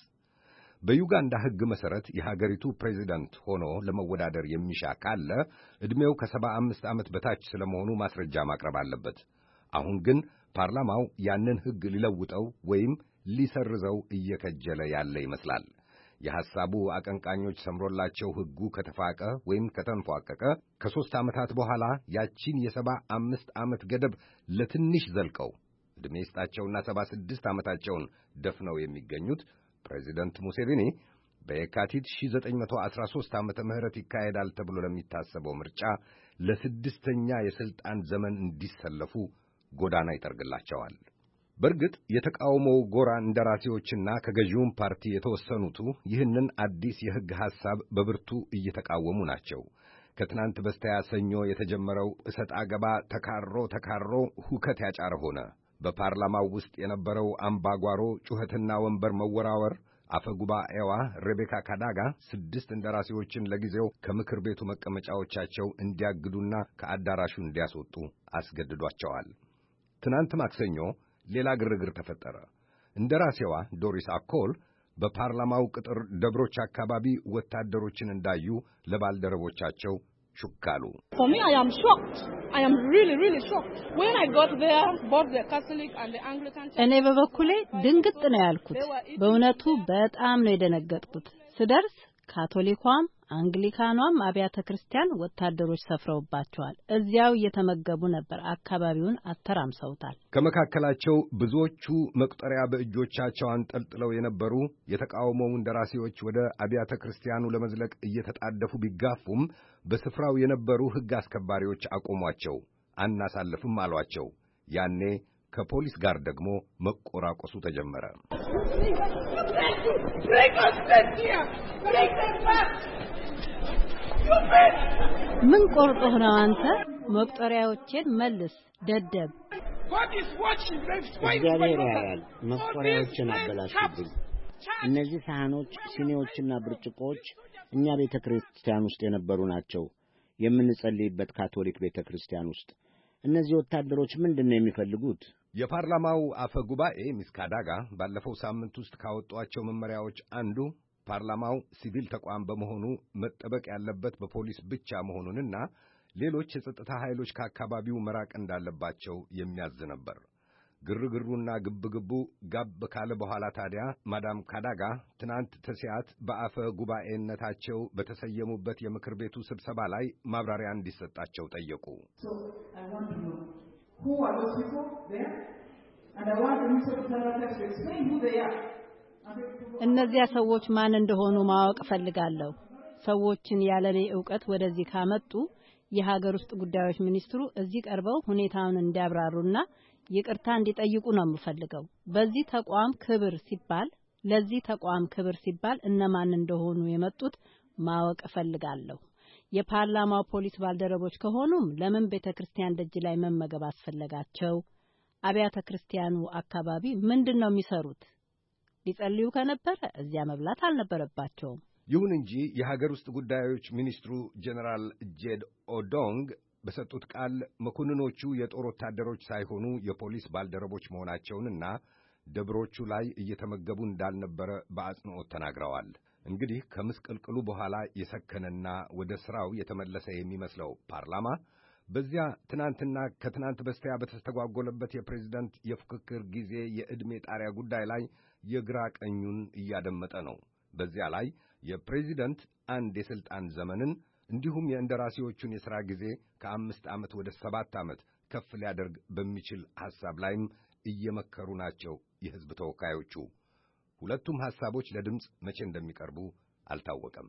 በዩጋንዳ ሕግ መሠረት የሀገሪቱ ፕሬዚዳንት ሆኖ ለመወዳደር የሚሻ ካለ ዕድሜው ከሰባ አምስት ዓመት በታች ስለመሆኑ ማስረጃ ማቅረብ አለበት። አሁን ግን ፓርላማው ያንን ሕግ ሊለውጠው ወይም ሊሰርዘው እየከጀለ ያለ ይመስላል። የሐሳቡ አቀንቃኞች ሰምሮላቸው ሕጉ ከተፋቀ ወይም ከተንፏቀቀ ከሦስት ዓመታት በኋላ ያቺን የሰባ አምስት ዓመት ገደብ ለትንሽ ዘልቀው ዕድሜ ይስጣቸውና ሰባ ስድስት ዓመታቸውን ደፍነው የሚገኙት ፕሬዚደንት ሙሴቬኒ በየካቲት ሺህ ዘጠኝ መቶ አስራ ሦስት ዓመተ ምህረት ይካሄዳል ተብሎ ለሚታሰበው ምርጫ ለስድስተኛ የሥልጣን ዘመን እንዲሰለፉ ጎዳና ይጠርግላቸዋል። በርግጥ የተቃውሞው ጎራ እንደራሴዎችና ከገዢውም ፓርቲ የተወሰኑቱ ይህንን አዲስ የሕግ ሐሳብ በብርቱ እየተቃወሙ ናቸው። ከትናንት በስቲያ ሰኞ የተጀመረው እሰጥ አገባ ተካሮ ተካሮ ሁከት ያጫረ ሆነ። በፓርላማው ውስጥ የነበረው አምባጓሮ ጩኸትና ወንበር መወራወር አፈ ጉባኤዋ ሬቤካ ካዳጋ ስድስት እንደራሴዎችን ለጊዜው ከምክር ቤቱ መቀመጫዎቻቸው እንዲያግዱና ከአዳራሹ እንዲያስወጡ አስገድዷቸዋል። ትናንት ማክሰኞ ሌላ ግርግር ተፈጠረ። እንደራሴዋ ዶሪስ አኮል በፓርላማው ቅጥር ደብሮች አካባቢ ወታደሮችን እንዳዩ ለባልደረቦቻቸው ሹክ አሉ። እኔ በበኩሌ ድንግጥ ነው ያልኩት። በእውነቱ በጣም ነው የደነገጥኩት። ስደርስ ካቶሊኳም አንግሊካኗም አብያተ ክርስቲያን ወታደሮች ሰፍረውባቸዋል። እዚያው እየተመገቡ ነበር። አካባቢውን አተራምሰውታል። ከመካከላቸው ብዙዎቹ መቁጠሪያ በእጆቻቸው አንጠልጥለው የነበሩ የተቃውሞው እንደራሴዎች ወደ አብያተ ክርስቲያኑ ለመዝለቅ እየተጣደፉ ቢጋፉም በስፍራው የነበሩ ሕግ አስከባሪዎች አቆሟቸው። አናሳልፍም አሏቸው። ያኔ ከፖሊስ ጋር ደግሞ መቆራቆሱ ተጀመረ። ምን ቆርጦህ ነው አንተ? መቁጠሪያዎችን መልስ ደደብ። እግዚአብሔር ያያል። መቁጠሪያዎችን አበላሽብኝ። እነዚህ ሳህኖች፣ ሲኒዎችና ብርጭቆዎች እኛ ቤተ ክርስቲያን ውስጥ የነበሩ ናቸው። የምንጸልይበት ካቶሊክ ቤተ ክርስቲያን ውስጥ። እነዚህ ወታደሮች ምንድነው የሚፈልጉት? የፓርላማው አፈ ጉባኤ ሚስ ካዳጋ ባለፈው ሳምንት ውስጥ ካወጧቸው መመሪያዎች አንዱ ፓርላማው ሲቪል ተቋም በመሆኑ መጠበቅ ያለበት በፖሊስ ብቻ መሆኑንና ሌሎች የጸጥታ ኃይሎች ከአካባቢው መራቅ እንዳለባቸው የሚያዝ ነበር። ግርግሩና ግብግቡ ጋብ ካለ በኋላ ታዲያ ማዳም ካዳጋ ትናንት ተሲያት በአፈ ጉባኤነታቸው በተሰየሙበት የምክር ቤቱ ስብሰባ ላይ ማብራሪያ እንዲሰጣቸው ጠየቁ። እነዚያ ሰዎች ማን እንደሆኑ ማወቅ ፈልጋለሁ። ሰዎችን ያለኔ ዕውቀት ወደዚህ ካመጡ የሀገር ውስጥ ጉዳዮች ሚኒስትሩ እዚህ ቀርበው ሁኔታውን እንዲያብራሩና ይቅርታ እንዲጠይቁ ነው የምፈልገው። በዚህ ተቋም ክብር ሲባል ለዚህ ተቋም ክብር ሲባል እነማን እንደሆኑ የመጡት ማወቅ ፈልጋለሁ። የፓርላማው ፖሊስ ባልደረቦች ከሆኑም ለምን ቤተክርስቲያን ደጅ ላይ መመገብ አስፈለጋቸው? አብያተ ክርስቲያኑ አካባቢ ምንድነው የሚሰሩት? ሊጸልዩ ከነበረ እዚያ መብላት አልነበረባቸውም። ይሁን እንጂ የሀገር ውስጥ ጉዳዮች ሚኒስትሩ ጀነራል ጄድ ኦዶንግ በሰጡት ቃል መኮንኖቹ የጦር ወታደሮች ሳይሆኑ የፖሊስ ባልደረቦች መሆናቸውንና ደብሮቹ ላይ እየተመገቡ እንዳልነበረ በአጽንኦት ተናግረዋል። እንግዲህ ከምስቅልቅሉ በኋላ የሰከነና ወደ ሥራው የተመለሰ የሚመስለው ፓርላማ በዚያ ትናንትና ከትናንት በስቲያ በተስተጓጎለበት የፕሬዝዳንት የፉክክር ጊዜ የዕድሜ ጣሪያ ጉዳይ ላይ የግራ ቀኙን እያደመጠ ነው። በዚያ ላይ የፕሬዝዳንት አንድ የሥልጣን ዘመንን እንዲሁም የእንደራሴዎቹን የሥራ ጊዜ ከአምስት ዓመት ወደ ሰባት ዓመት ከፍ ሊያደርግ በሚችል ሐሳብ ላይም እየመከሩ ናቸው የሕዝብ ተወካዮቹ። ሁለቱም ሐሳቦች ለድምፅ መቼ እንደሚቀርቡ አልታወቀም።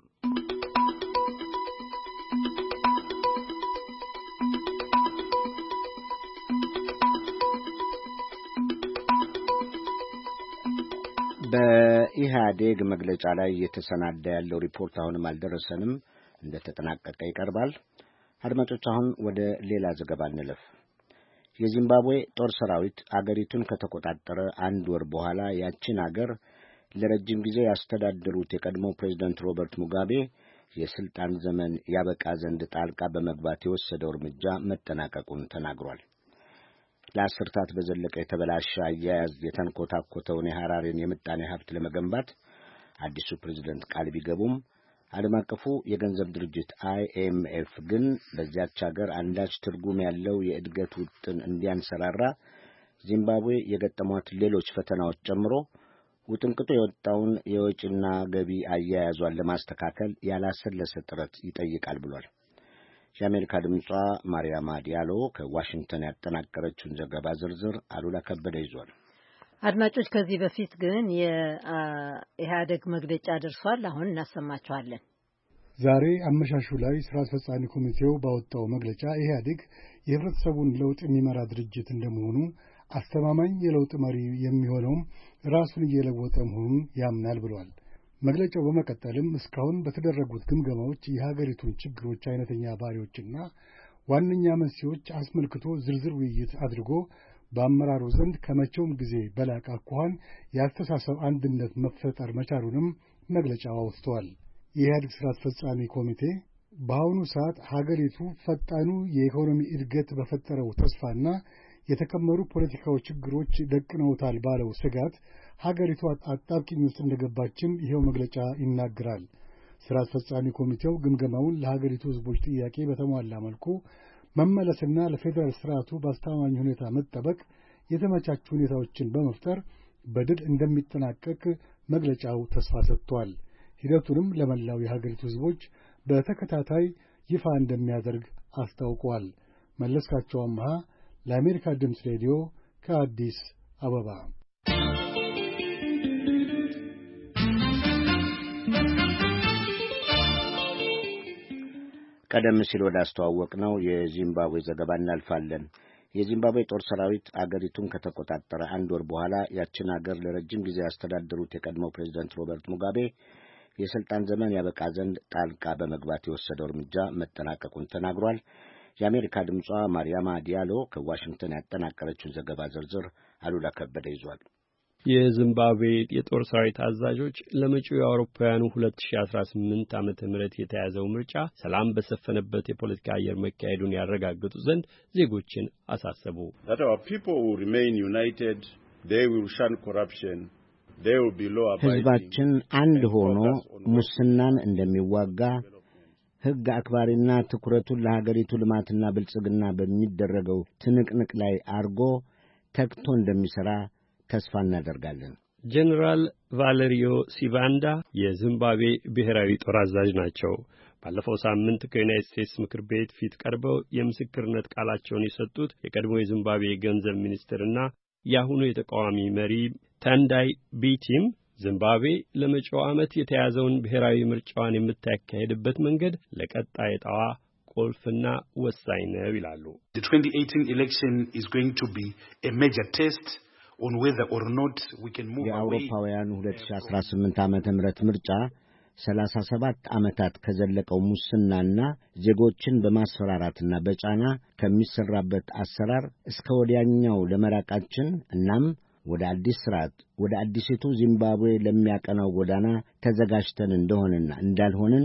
በኢህአዴግ መግለጫ ላይ የተሰናዳ ያለው ሪፖርት አሁንም አልደረሰንም፣ እንደተጠናቀቀ ይቀርባል። አድማጮች፣ አሁን ወደ ሌላ ዘገባ እንለፍ። የዚምባብዌ ጦር ሰራዊት አገሪቱን ከተቆጣጠረ አንድ ወር በኋላ ያችን አገር ለረጅም ጊዜ ያስተዳደሩት የቀድሞ ፕሬዝዳንት ሮበርት ሙጋቤ የስልጣን ዘመን ያበቃ ዘንድ ጣልቃ በመግባት የወሰደው እርምጃ መጠናቀቁን ተናግሯል። ለአስርታት በዘለቀ የተበላሸ አያያዝ የተንኮታኮተውን የሐራሬን የምጣኔ ሀብት ለመገንባት አዲሱ ፕሬዝዳንት ቃል ቢገቡም ዓለም አቀፉ የገንዘብ ድርጅት አይ ኤም ኤፍ ግን በዚያች ሀገር አንዳች ትርጉም ያለው የእድገት ውጥን እንዲያንሰራራ ዚምባብዌ የገጠሟት ሌሎች ፈተናዎች ጨምሮ ውጥንቅጡ የወጣውን የወጪና ገቢ አያያዟን ለማስተካከል ያላሰለሰ ጥረት ይጠይቃል ብሏል። የአሜሪካ ድምጿ ማርያማ ዲያሎ ከዋሽንግተን ያጠናቀረችውን ዘገባ ዝርዝር አሉላ ከበደ ይዟል። አድማጮች፣ ከዚህ በፊት ግን የኢህአዴግ መግለጫ ደርሷል። አሁን እናሰማችኋለን። ዛሬ አመሻሹ ላይ ስራ አስፈጻሚ ኮሚቴው ባወጣው መግለጫ ኢህአዴግ የህብረተሰቡን ለውጥ የሚመራ ድርጅት እንደመሆኑ አስተማማኝ የለውጥ መሪ የሚሆነውም ራሱን እየለወጠ መሆኑን ያምናል ብሏል። መግለጫው በመቀጠልም እስካሁን በተደረጉት ግምገማዎች የሀገሪቱን ችግሮች አይነተኛ ባህሪዎችና ዋነኛ መንስኤዎች አስመልክቶ ዝርዝር ውይይት አድርጎ በአመራሩ ዘንድ ከመቼውም ጊዜ በላቀ አኳኋን የአስተሳሰብ አንድነት መፈጠር መቻሉንም መግለጫው አውስቷል። የኢህአዴግ ሥራ አስፈጻሚ ኮሚቴ በአሁኑ ሰዓት ሀገሪቱ ፈጣኑ የኢኮኖሚ እድገት በፈጠረው ተስፋና የተከመሩ ፖለቲካዊ ችግሮች ደቅነውታል ባለው ስጋት ሀገሪቱ አጣብቂኝ ውስጥ እንደገባችም ይሄው መግለጫ ይናገራል። ሥራ አስፈጻሚ ኮሚቴው ግምገማውን ለሀገሪቱ ሕዝቦች ጥያቄ በተሟላ መልኩ መመለስና ለፌዴራል ስርዓቱ በአስተማማኝ ሁኔታ መጠበቅ የተመቻቹ ሁኔታዎችን በመፍጠር በድል እንደሚጠናቀቅ መግለጫው ተስፋ ሰጥቷል። ሂደቱንም ለመላው የሀገሪቱ ሕዝቦች በተከታታይ ይፋ እንደሚያደርግ አስታውቋል። መለስካቸው አምሃ ለአሜሪካ ድምፅ ሬዲዮ ከአዲስ አበባ። ቀደም ሲል ወደ አስተዋወቅነው የዚምባብዌ ዘገባ እናልፋለን። የዚምባብዌ ጦር ሰራዊት አገሪቱን ከተቆጣጠረ አንድ ወር በኋላ ያችን አገር ለረጅም ጊዜ ያስተዳደሩት የቀድሞው ፕሬዝዳንት ሮበርት ሙጋቤ የስልጣን ዘመን ያበቃ ዘንድ ጣልቃ በመግባት የወሰደው እርምጃ መጠናቀቁን ተናግሯል። የአሜሪካ ድምጿ ማርያማ ዲያሎ ከዋሽንግተን ያጠናቀረችውን ዘገባ ዝርዝር አሉላ ከበደ ይዟል። የዚምባብዌ የጦር ሰራዊት አዛዦች ለመጪው የአውሮፓውያኑ ሁለት ሺህ አስራ ስምንት ዓመተ ምህረት የተያዘው ምርጫ ሰላም በሰፈነበት የፖለቲካ አየር መካሄዱን ያረጋግጡ ዘንድ ዜጎችን አሳሰቡ። that our people will remain united, they will shun corruption, they will be law abiding. ሕዝባችን አንድ ሆኖ ሙስናን እንደሚዋጋ ሕግ አክባሪና ትኩረቱን ለሀገሪቱ ልማትና ብልጽግና በሚደረገው ትንቅንቅ ላይ አርጎ ተግቶ እንደሚሠራ ተስፋ እናደርጋለን። ጀነራል ቫሌሪዮ ሲባንዳ የዚምባብዌ ብሔራዊ ጦር አዛዥ ናቸው። ባለፈው ሳምንት ከዩናይትድ ስቴትስ ምክር ቤት ፊት ቀርበው የምስክርነት ቃላቸውን የሰጡት የቀድሞ የዚምባብዌ ገንዘብ ሚኒስትርና የአሁኑ የተቃዋሚ መሪ ታንዳይ ቢቲም ዚምባብዌ ለመጪው ዓመት የተያዘውን ብሔራዊ ምርጫዋን የምታካሄድበት መንገድ ለቀጣይ ዕጣዋ ቁልፍና ወሳኝ ነው ይላሉ። The twenty eighteen election is going to be a major test on whether or not we can move away. የአውሮፓውያኑ ሁለት ሺህ አስራ ስምንት ዓመተ ምህረት ምርጫ ሰላሳ ሰባት ዓመታት ከዘለቀው ሙስናና ዜጎችን በማስፈራራትና በጫና ከሚሰራበት አሰራር እስከ ወዲያኛው ለመራቃችን እናም ወደ አዲስ ስርዓት ወደ አዲሲቱ ዚምባብዌ ለሚያቀናው ጎዳና ተዘጋጅተን እንደሆነና እንዳልሆነን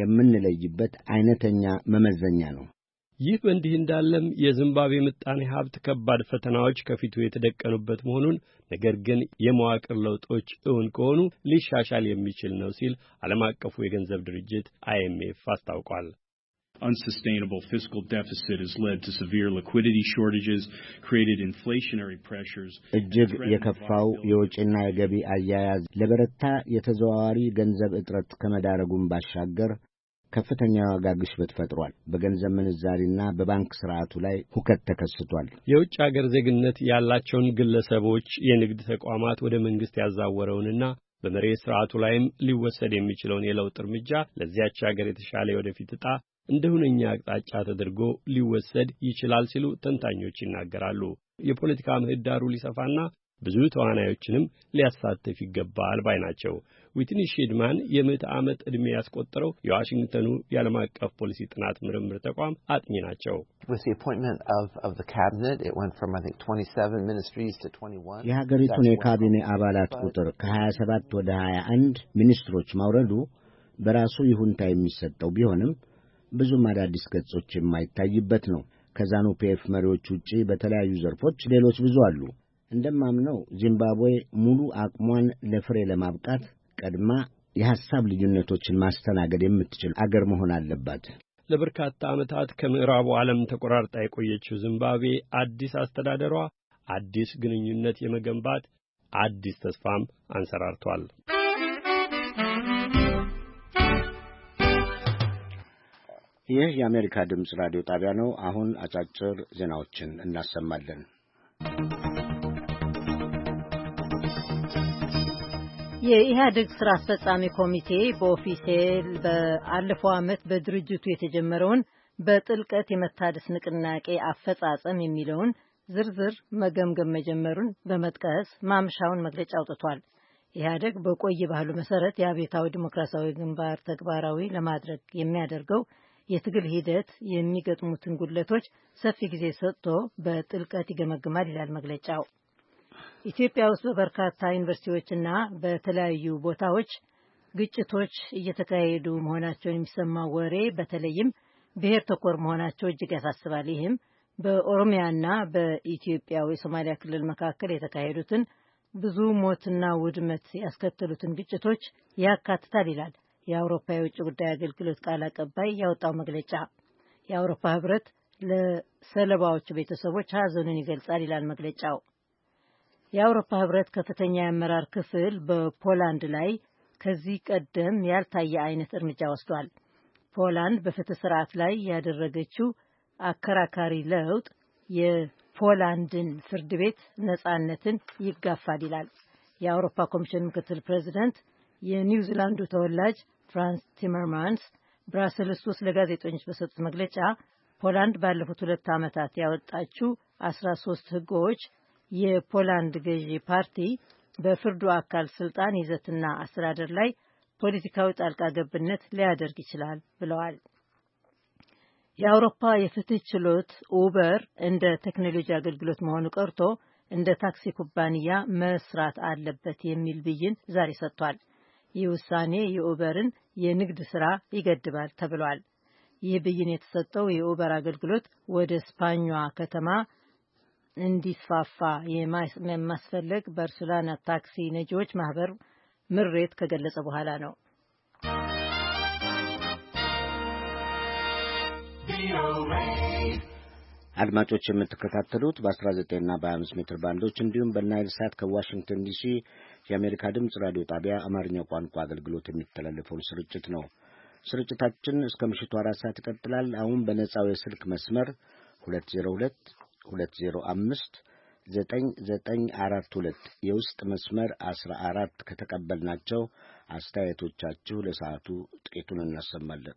የምንለይበት አይነተኛ መመዘኛ ነው። ይህ በእንዲህ እንዳለም የዚምባብዌ ምጣኔ ሀብት ከባድ ፈተናዎች ከፊቱ የተደቀኑበት መሆኑን ነገር ግን የመዋቅር ለውጦች እውን ከሆኑ ሊሻሻል የሚችል ነው ሲል ዓለም አቀፉ የገንዘብ ድርጅት አይ ኤም ኤፍ አስታውቋል። Unsustainable fiscal deficit has led to severe liquidity shortages, created inflationary pressures. እጅግ የከፋው የወጪና የገቢ አያያዝ ለበረታ የተዘዋዋሪ ገንዘብ እጥረት ከመዳረጉም ባሻገር ከፍተኛ ዋጋ ግሽበት ፈጥሯል። በገንዘብ ምንዛሪና በባንክ ስርዓቱ ላይ ሁከት ተከስቷል። የውጭ ሀገር ዜግነት ያላቸውን ግለሰቦች የንግድ ተቋማት ወደ መንግስት ያዛወረውንና በመሬት ስርዓቱ ላይም ሊወሰድ የሚችለውን የለውጥ እርምጃ ለዚያች ሀገር የተሻለ ወደፊት ዕጣ እንደ ሁነኛ አቅጣጫ ተደርጎ ሊወሰድ ይችላል ሲሉ ተንታኞች ይናገራሉ። የፖለቲካ ምህዳሩ ሊሰፋና ብዙ ተዋናዮችንም ሊያሳትፍ ይገባል ባይ ናቸው። ዊትኒ ሺድማን የምዕተ ዓመት ዕድሜ ያስቆጠረው የዋሽንግተኑ የዓለም አቀፍ ፖሊሲ ጥናት ምርምር ተቋም አጥኚ ናቸው። የሀገሪቱን የካቢኔ አባላት ቁጥር ከሀያ ሰባት ወደ ሀያ አንድ ሚኒስትሮች ማውረዱ በራሱ ይሁንታ የሚሰጠው ቢሆንም ብዙም አዳዲስ ገጾች የማይታይበት ነው። ከዛኑ ፒኤፍ መሪዎች ውጪ በተለያዩ ዘርፎች ሌሎች ብዙ አሉ። እንደማምነው ዚምባብዌ ሙሉ አቅሟን ለፍሬ ለማብቃት ቀድማ የሐሳብ ልዩነቶችን ማስተናገድ የምትችል አገር መሆን አለባት። ለበርካታ ዓመታት ከምዕራቡ ዓለም ተቆራርጣ የቆየችው ዚምባብዌ አዲስ አስተዳደሯ አዲስ ግንኙነት የመገንባት አዲስ ተስፋም አንሰራርቷል። ይህ የአሜሪካ ድምፅ ራዲዮ ጣቢያ ነው። አሁን አጫጭር ዜናዎችን እናሰማለን። የኢህአዴግ ስራ አስፈጻሚ ኮሚቴ በኦፊሴል በአለፈው ዓመት በድርጅቱ የተጀመረውን በጥልቀት የመታደስ ንቅናቄ አፈጻጸም የሚለውን ዝርዝር መገምገም መጀመሩን በመጥቀስ ማምሻውን መግለጫ አውጥቷል። ኢህአዴግ በቆየ ባህሉ መሰረት የአብዮታዊ ዲሞክራሲያዊ ግንባር ተግባራዊ ለማድረግ የሚያደርገው የትግል ሂደት የሚገጥሙትን ጉድለቶች ሰፊ ጊዜ ሰጥቶ በጥልቀት ይገመግማል ይላል መግለጫው። ኢትዮጵያ ውስጥ በበርካታ ዩኒቨርሲቲዎችና በተለያዩ ቦታዎች ግጭቶች እየተካሄዱ መሆናቸውን የሚሰማው ወሬ በተለይም ብሔር ተኮር መሆናቸው እጅግ ያሳስባል። ይህም በኦሮሚያና በኢትዮጵያ የሶማሊያ ክልል መካከል የተካሄዱትን ብዙ ሞትና ውድመት ያስከተሉትን ግጭቶች ያካትታል ይላል የአውሮፓ የውጭ ጉዳይ አገልግሎት ቃል አቀባይ ያወጣው መግለጫ። የአውሮፓ ህብረት ለሰለባዎቹ ቤተሰቦች ሀዘኑን ይገልጻል ይላል መግለጫው። የአውሮፓ ህብረት ከፍተኛ የአመራር ክፍል በፖላንድ ላይ ከዚህ ቀደም ያልታየ አይነት እርምጃ ወስዷል። ፖላንድ በፍትህ ስርዓት ላይ ያደረገችው አከራካሪ ለውጥ የፖላንድን ፍርድ ቤት ነጻነትን ይጋፋል ይላል። የአውሮፓ ኮሚሽን ምክትል ፕሬዚደንት የኒውዚላንዱ ተወላጅ ፍራንስ ቲመርማንስ ብራሰልስ ውስጥ ለጋዜጠኞች በሰጡት መግለጫ ፖላንድ ባለፉት ሁለት ዓመታት ያወጣችው አስራ ሶስት ህጎች የፖላንድ ገዢ ፓርቲ በፍርዱ አካል ስልጣን ይዘትና አስተዳደር ላይ ፖለቲካዊ ጣልቃ ገብነት ሊያደርግ ይችላል ብለዋል። የአውሮፓ የፍትህ ችሎት ኡበር እንደ ቴክኖሎጂ አገልግሎት መሆኑ ቀርቶ እንደ ታክሲ ኩባንያ መስራት አለበት የሚል ብይን ዛሬ ሰጥቷል። ይህ ውሳኔ የኡበርን የንግድ ስራ ይገድባል ተብሏል። ይህ ብይን የተሰጠው የኡበር አገልግሎት ወደ ስፓኛ ከተማ እንዲስፋፋ የማስፈለግ ባርሴሎና ታክሲ ነጂዎች ማህበር ምሬት ከገለጸ በኋላ ነው። አድማጮች የምትከታተሉት በ19 እና በ25 ሜትር ባንዶች እንዲሁም በናይል ሳት ከዋሽንግተን ዲሲ የአሜሪካ ድምፅ ራዲዮ ጣቢያ አማርኛው ቋንቋ አገልግሎት የሚተላለፈውን ስርጭት ነው። ስርጭታችን እስከ ምሽቱ አራት ሰዓት ይቀጥላል። አሁን በነጻው የስልክ መስመር ሁለት ዜሮ ሁለት ሁለት ዜሮ አምስት ዘጠኝ ዘጠኝ አራት ሁለት የውስጥ መስመር አስራ አራት ከተቀበልናቸው አስተያየቶቻችሁ ለሰዓቱ ጥቂቱን እናሰማለን።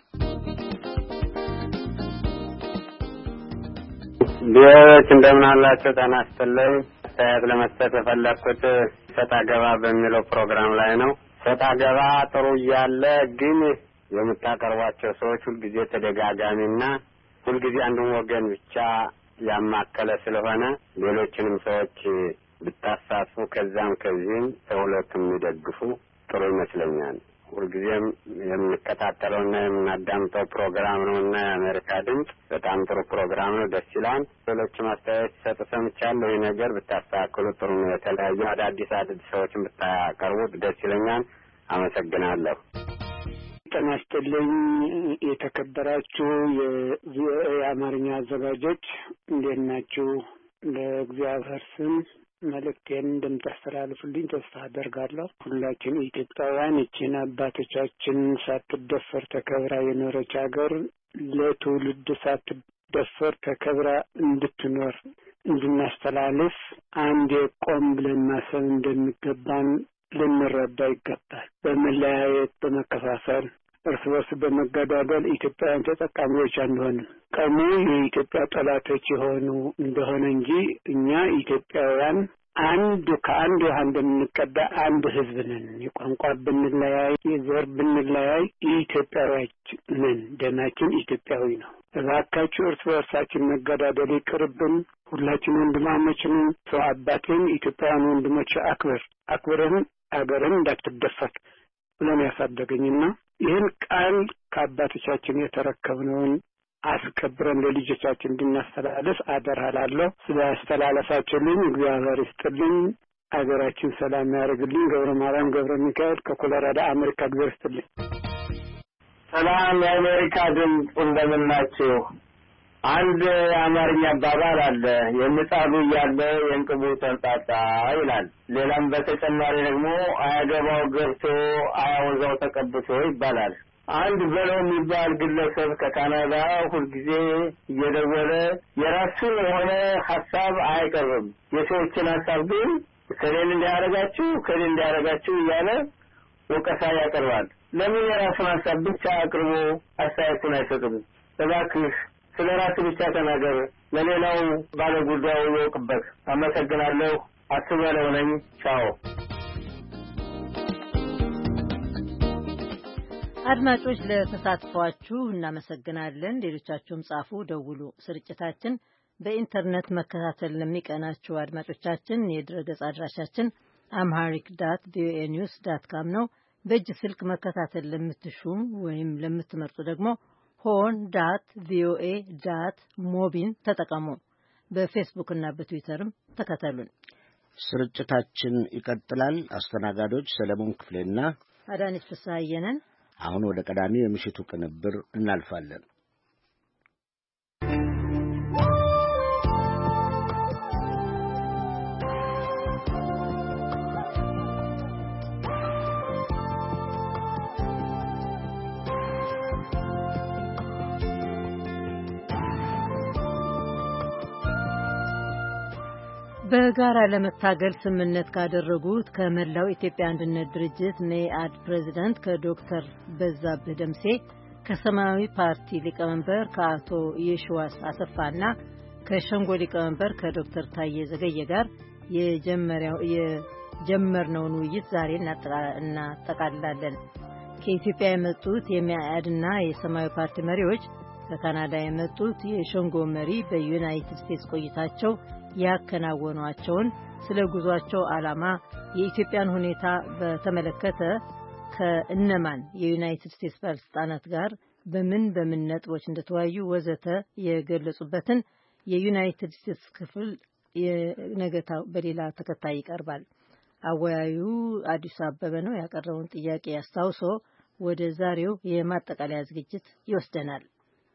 ቢዎች እንደምን አላችሁ? ጤና ይስጥልኝ። አስተያየት ለመስጠት የፈለኩት ሰጣ ገባ በሚለው ፕሮግራም ላይ ነው። ሰጣ ገባ ጥሩ እያለ ግን የምታቀርቧቸው ሰዎች ሁልጊዜ ተደጋጋሚና ሁልጊዜ አንዱን ወገን ብቻ ያማከለ ስለሆነ ሌሎችንም ሰዎች ብታሳትፉ ከዛም ከዚህም ተሁለቱም የሚደግፉ ጥሩ ይመስለኛል። ሁልጊዜም የምንከታተለውና የምናዳምጠው ፕሮግራም ነውና የአሜሪካ ድምፅ በጣም ጥሩ ፕሮግራም ነው፣ ደስ ይላል። ሌሎችም አስተያየት ሲሰጡ ሰምቻለሁ። ይህ ነገር ብታስተካክሉ ጥሩ ነው። የተለያዩ አዳዲስ አዳዲስ ሰዎችን ብታቀርቡት ደስ ይለኛል። አመሰግናለሁ። ጤና ይስጥልኝ። የተከበራችሁ የቪኦኤ አማርኛ አዘጋጆች እንዴት ናችሁ? ለእግዚአብሔር ስም መልእክቴን እንደምታስተላልፉልኝ ተስፋ አደርጋለሁ። ሁላችን ኢትዮጵያውያን እቺን አባቶቻችን ሳትደፈር ተከብራ የኖረች ሀገር ለትውልድ ሳትደፈር ተከብራ እንድትኖር እንድናስተላልፍ አንዴ ቆም ብለን ማሰብ እንደሚገባን ልንረዳ ይገባል። በመለያየት በመከፋፈል እርስ በርስ በመገዳደል ኢትዮጵያውያን ተጠቃሚዎች አንሆንም። ቀሙ የኢትዮጵያ ጠላቶች የሆኑ እንደሆነ እንጂ እኛ ኢትዮጵያውያን አንድ ከአንድ ውሃ እንደምንቀዳ አንድ ሕዝብ ነን። የቋንቋ ብንለያይ፣ የዘር ብንለያይ ኢትዮጵያውያን ነን። ደማችን ኢትዮጵያዊ ነው። እባካችሁ እርስ በርሳችን መገዳደል ይቅርብን። ሁላችን ወንድማማች ነን። ሰው አባቴን ኢትዮጵያውያን ወንድሞች አክብር አክብረን አገርን እንዳትደፈር ብለን ያሳደገኝና ይህን ቃል ከአባቶቻችን የተረከብነውን አስከብረን ለልጆቻችን እንድናስተላልፍ አደራ እላለሁ። ስለ አስተላለፋችሁልኝ እግዚአብሔር ይስጥልኝ። አገራችን ሰላም ያደርግልኝ። ገብረ ማርያም ገብረ ሚካኤል ከኮሎራዶ አሜሪካ እግዚአብሔር ይስጥልኝ። ሰላም የአሜሪካ ድምፅ እንደምን ናችሁ? አንድ የአማርኛ አባባል አለ፣ የምጣዱ እያለ የእንቅቡ ተንጣጣ ይላል። ሌላም በተጨማሪ ደግሞ አያገባው ገብቶ አያወዛው ተቀብቶ ይባላል። አንድ በለው የሚባል ግለሰብ ከካናዳ ሁልጊዜ እየደወለ የራሱን የሆነ ሀሳብ አያቀርብም። የሰዎችን ሀሳብ ግን ከሌን እንዲያረጋችሁ ከሌን እንዲያረጋችሁ እያለ ወቀሳ ያቀርባል። ለምን የራሱን ሀሳብ ብቻ አቅርቦ አስተያየቱን አይሰጥም? እባክህ ስለ ራሱ ብቻ ተናገር፣ ለሌላው ባለ ጉዳዩ ይወቅበት። አመሰግናለሁ። አስበለው ነኝ። ቻው። አድማጮች ለተሳትፏችሁ እናመሰግናለን። ሌሎቻችሁም ጻፉ፣ ደውሉ። ስርጭታችን በኢንተርኔት መከታተል ለሚቀናችሁ አድማጮቻችን የድረገጽ አድራሻችን አምሃሪክ ዳት ቪኦኤ ኒውስ ዳት ካም ነው። በእጅ ስልክ መከታተል ለምትሹ ወይም ለምትመርጡ ደግሞ ሆን ዳት ቪኦኤ ዳት ሞቢን ተጠቀሙ። በፌስቡክ እና በትዊተርም ተከተሉን። ስርጭታችን ይቀጥላል። አስተናጋጆች ሰለሞን ክፍሌና አዳነች ፍስሐዬ ነን። አሁን ወደ ቀዳሚው የምሽቱ ቅንብር እናልፋለን። በጋራ ለመታገል ስምምነት ካደረጉት ከመላው ኢትዮጵያ አንድነት ድርጅት መኢአድ ፕሬዝዳንት ከዶክተር በዛብህ ደምሴ ከሰማያዊ ፓርቲ ሊቀመንበር ከአቶ የሽዋስ አሰፋና ከሸንጎ ሊቀመንበር ከዶክተር ታዬ ዘገየ ጋር የጀመሪያው የጀመርነውን ውይይት ዛሬ እናጠቃልላለን። ከኢትዮጵያ የመጡት የመኢአድና የሰማያዊ ፓርቲ መሪዎች፣ ከካናዳ የመጡት የሸንጎ መሪ በዩናይትድ ስቴትስ ቆይታቸው ያከናወኗቸውን ስለ ጉዟቸው ዓላማ፣ የኢትዮጵያን ሁኔታ በተመለከተ ከእነማን የዩናይትድ ስቴትስ ባለስልጣናት ጋር በምን በምን ነጥቦች እንደተወያዩ ወዘተ የገለጹበትን የዩናይትድ ስቴትስ ክፍል የነገታው በሌላ ተከታይ ይቀርባል። አወያዩ አዲስ አበበ ነው። ያቀረበውን ጥያቄ አስታውሶ ወደ ዛሬው የማጠቃለያ ዝግጅት ይወስደናል።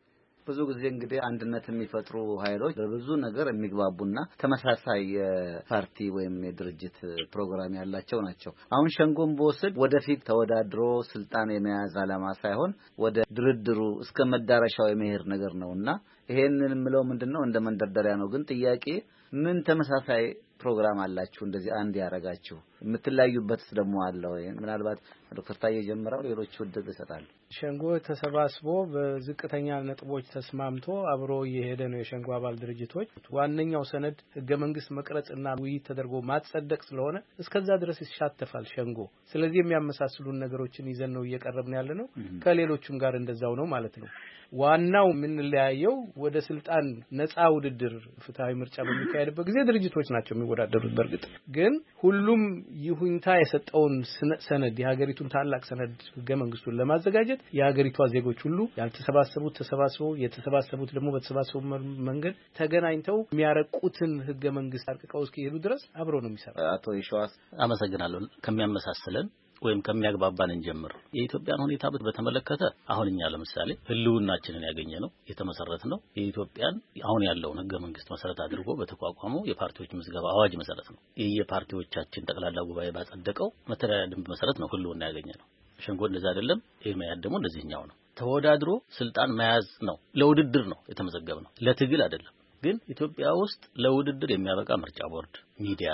ብዙ ጊዜ እንግዲህ አንድነት የሚፈጥሩ ኃይሎች በብዙ ነገር የሚግባቡና ተመሳሳይ የፓርቲ ወይም የድርጅት ፕሮግራም ያላቸው ናቸው። አሁን ሸንጎን በወሰድ ወደፊት ተወዳድሮ ስልጣን የመያዝ ዓላማ ሳይሆን ወደ ድርድሩ እስከ መዳረሻው የመሄድ ነገር ነውና ይሄንን የምለው ምንድነው እንደ መንደርደሪያ ነው። ግን ጥያቄ ምን ተመሳሳይ ፕሮግራም አላችሁ እንደዚህ አንድ ያረጋችሁ የምትለያዩበት ደግሞ አለ ወይ? ምናልባት ዶክተር ታዬ ጀምራው ሌሎች ውድድ ይሰጣሉ። ሸንጎ ተሰባስቦ በዝቅተኛ ነጥቦች ተስማምቶ አብሮ እየሄደ ነው። የሸንጎ አባል ድርጅቶች ዋነኛው ሰነድ ህገ መንግስት መቅረጽና ውይይት ተደርጎ ማጸደቅ ስለሆነ እስከዛ ድረስ ይሻተፋል ሸንጎ። ስለዚህ የሚያመሳስሉን ነገሮችን ይዘን ነው እየቀረብን ያለ ነው። ከሌሎቹም ጋር እንደዛው ነው ማለት ነው። ዋናው የምንለያየው ወደ ስልጣን ነፃ ውድድር ፍትሃዊ ምርጫ በሚካሄድበት ጊዜ ድርጅቶች ናቸው የሚወዳደሩት። በርግጥ ግን ሁሉም ይሁንታ የሰጠውን ሰነድ የሀገሪቱን ታላቅ ሰነድ ህገ መንግስቱን ለማዘጋጀት የሀገሪቷ ዜጎች ሁሉ ያልተሰባሰቡት ተሰባስበው የተሰባሰቡት ደግሞ በተሰባሰቡ መንገድ ተገናኝተው የሚያረቁትን ህገ መንግስት አርቅቀው እስኪሄዱ ድረስ አብሮ ነው የሚሰራው። አቶ ይሸዋስ አመሰግናለሁ። ከሚያመሳስለን ወይም ከሚያግባባን እንጀምር። የኢትዮጵያን ሁኔታ በተመለከተ አሁን እኛ ለምሳሌ ህልውናችንን ያገኘ ነው የተመሰረት ነው የኢትዮጵያን አሁን ያለውን ህገ መንግስት መሰረት አድርጎ በተቋቋመው የፓርቲዎች ምዝገባ አዋጅ መሰረት ነው። የየፓርቲዎቻችን ጠቅላላ ጉባኤ ባጸደቀው መተዳደሪያ ደንብ መሰረት ነው ህልውና ያገኘ ነው። ሸንጎ እንደዛ አይደለም። የመያድ ደግሞ እንደዚህኛው ነው። ተወዳድሮ ስልጣን መያዝ ነው። ለውድድር ነው የተመዘገበ ነው፣ ለትግል አይደለም። ግን ኢትዮጵያ ውስጥ ለውድድር የሚያበቃ ምርጫ ቦርድ፣ ሚዲያ፣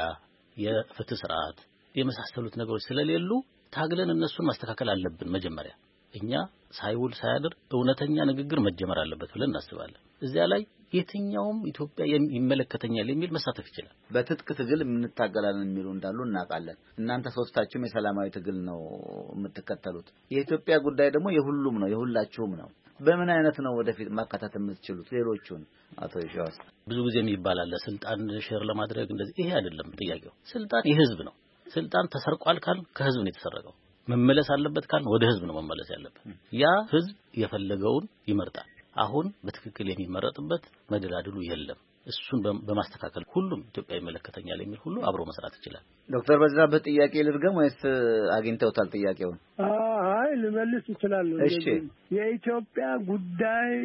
የፍትህ ስርዓት የመሳሰሉት ነገሮች ስለሌሉ ታግለን እነሱን ማስተካከል አለብን። መጀመሪያ እኛ ሳይውል ሳያድር እውነተኛ ንግግር መጀመር አለበት ብለን እናስባለን። እዚያ ላይ የትኛውም ኢትዮጵያ ይመለከተኛል የሚል መሳተፍ ይችላል። በትጥቅ ትግል የምንታገላለን የሚሉ እንዳሉ እናውቃለን። እናንተ ሶስታችሁም የሰላማዊ ትግል ነው የምትከተሉት። የኢትዮጵያ ጉዳይ ደግሞ የሁሉም ነው የሁላችሁም ነው። በምን አይነት ነው ወደፊት ማካተት የምትችሉት ሌሎቹን? አቶ ይሸዋስ ብዙ ጊዜ የሚባላል ስልጣን ሼር ለማድረግ እንደዚህ ይሄ አይደለም ጥያቄው። ስልጣን የህዝብ ነው። ስልጣን ተሰርቋል ካል ከህዝብ ነው የተሰረቀው። መመለስ አለበት ካል ወደ ህዝብ ነው መመለስ ያለበት። ያ ህዝብ የፈለገውን ይመርጣል። አሁን በትክክል የሚመረጥበት መደላድሉ የለም። እሱን በማስተካከል ሁሉም ኢትዮጵያ ይመለከተኛል የሚል ሁሉ አብሮ መስራት ይችላል። ዶክተር በዛብህ ጥያቄ ልድገም ወይስ አግኝተውታል ጥያቄውን? አይ ልመልስ ይችላል። እሺ የኢትዮጵያ ጉዳይ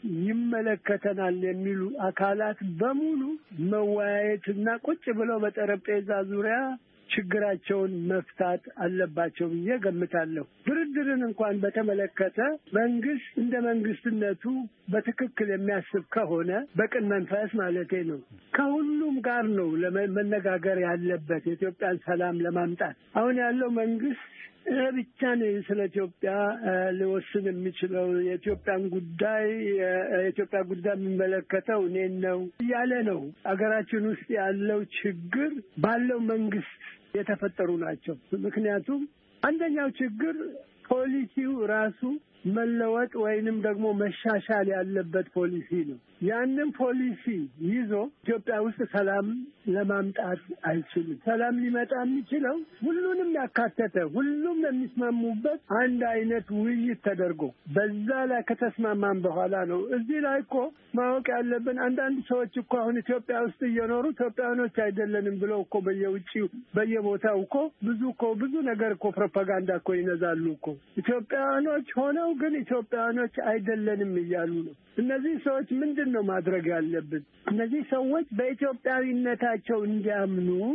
ይመለከተናል የሚሉ አካላት በሙሉ መወያየትና ቁጭ ብለው በጠረጴዛ ዙሪያ ችግራቸውን መፍታት አለባቸው ብዬ ገምታለሁ። ድርድርን እንኳን በተመለከተ መንግስት እንደ መንግስትነቱ በትክክል የሚያስብ ከሆነ በቅን መንፈስ ማለቴ ነው ከሁሉም ጋር ነው ለመነጋገር ያለበት የኢትዮጵያን ሰላም ለማምጣት። አሁን ያለው መንግስት ብቻ ነው ስለ ኢትዮጵያ ሊወስን የሚችለው። የኢትዮጵያን ጉዳይ የኢትዮጵያ ጉዳይ የሚመለከተው እኔን ነው እያለ ነው። አገራችን ውስጥ ያለው ችግር ባለው መንግስት የተፈጠሩ ናቸው። ምክንያቱም አንደኛው ችግር ፖሊሲው ራሱ መለወጥ ወይንም ደግሞ መሻሻል ያለበት ፖሊሲ ነው። ያንን ፖሊሲ ይዞ ኢትዮጵያ ውስጥ ሰላም ለማምጣት አይችልም። ሰላም ሊመጣ የሚችለው ሁሉንም ያካተተ ሁሉም የሚስማሙበት አንድ አይነት ውይይት ተደርጎ በዛ ላይ ከተስማማን በኋላ ነው። እዚህ ላይ እኮ ማወቅ ያለብን አንዳንድ ሰዎች እኮ አሁን ኢትዮጵያ ውስጥ እየኖሩ ኢትዮጵያኖች አይደለንም ብለው እኮ በየውጪው በየቦታው እኮ ብዙ እኮ ብዙ ነገር እኮ ፕሮፓጋንዳ እኮ ይነዛሉ እኮ ኢትዮጵያኖች ሆነው ግን ኢትዮጵያኖች አይደለንም እያሉ ነው። እነዚህ ሰዎች ምንድን ነው ማድረግ ያለብን? እነዚህ ሰዎች በኢትዮጵያዊነታቸው እንዲያምኑ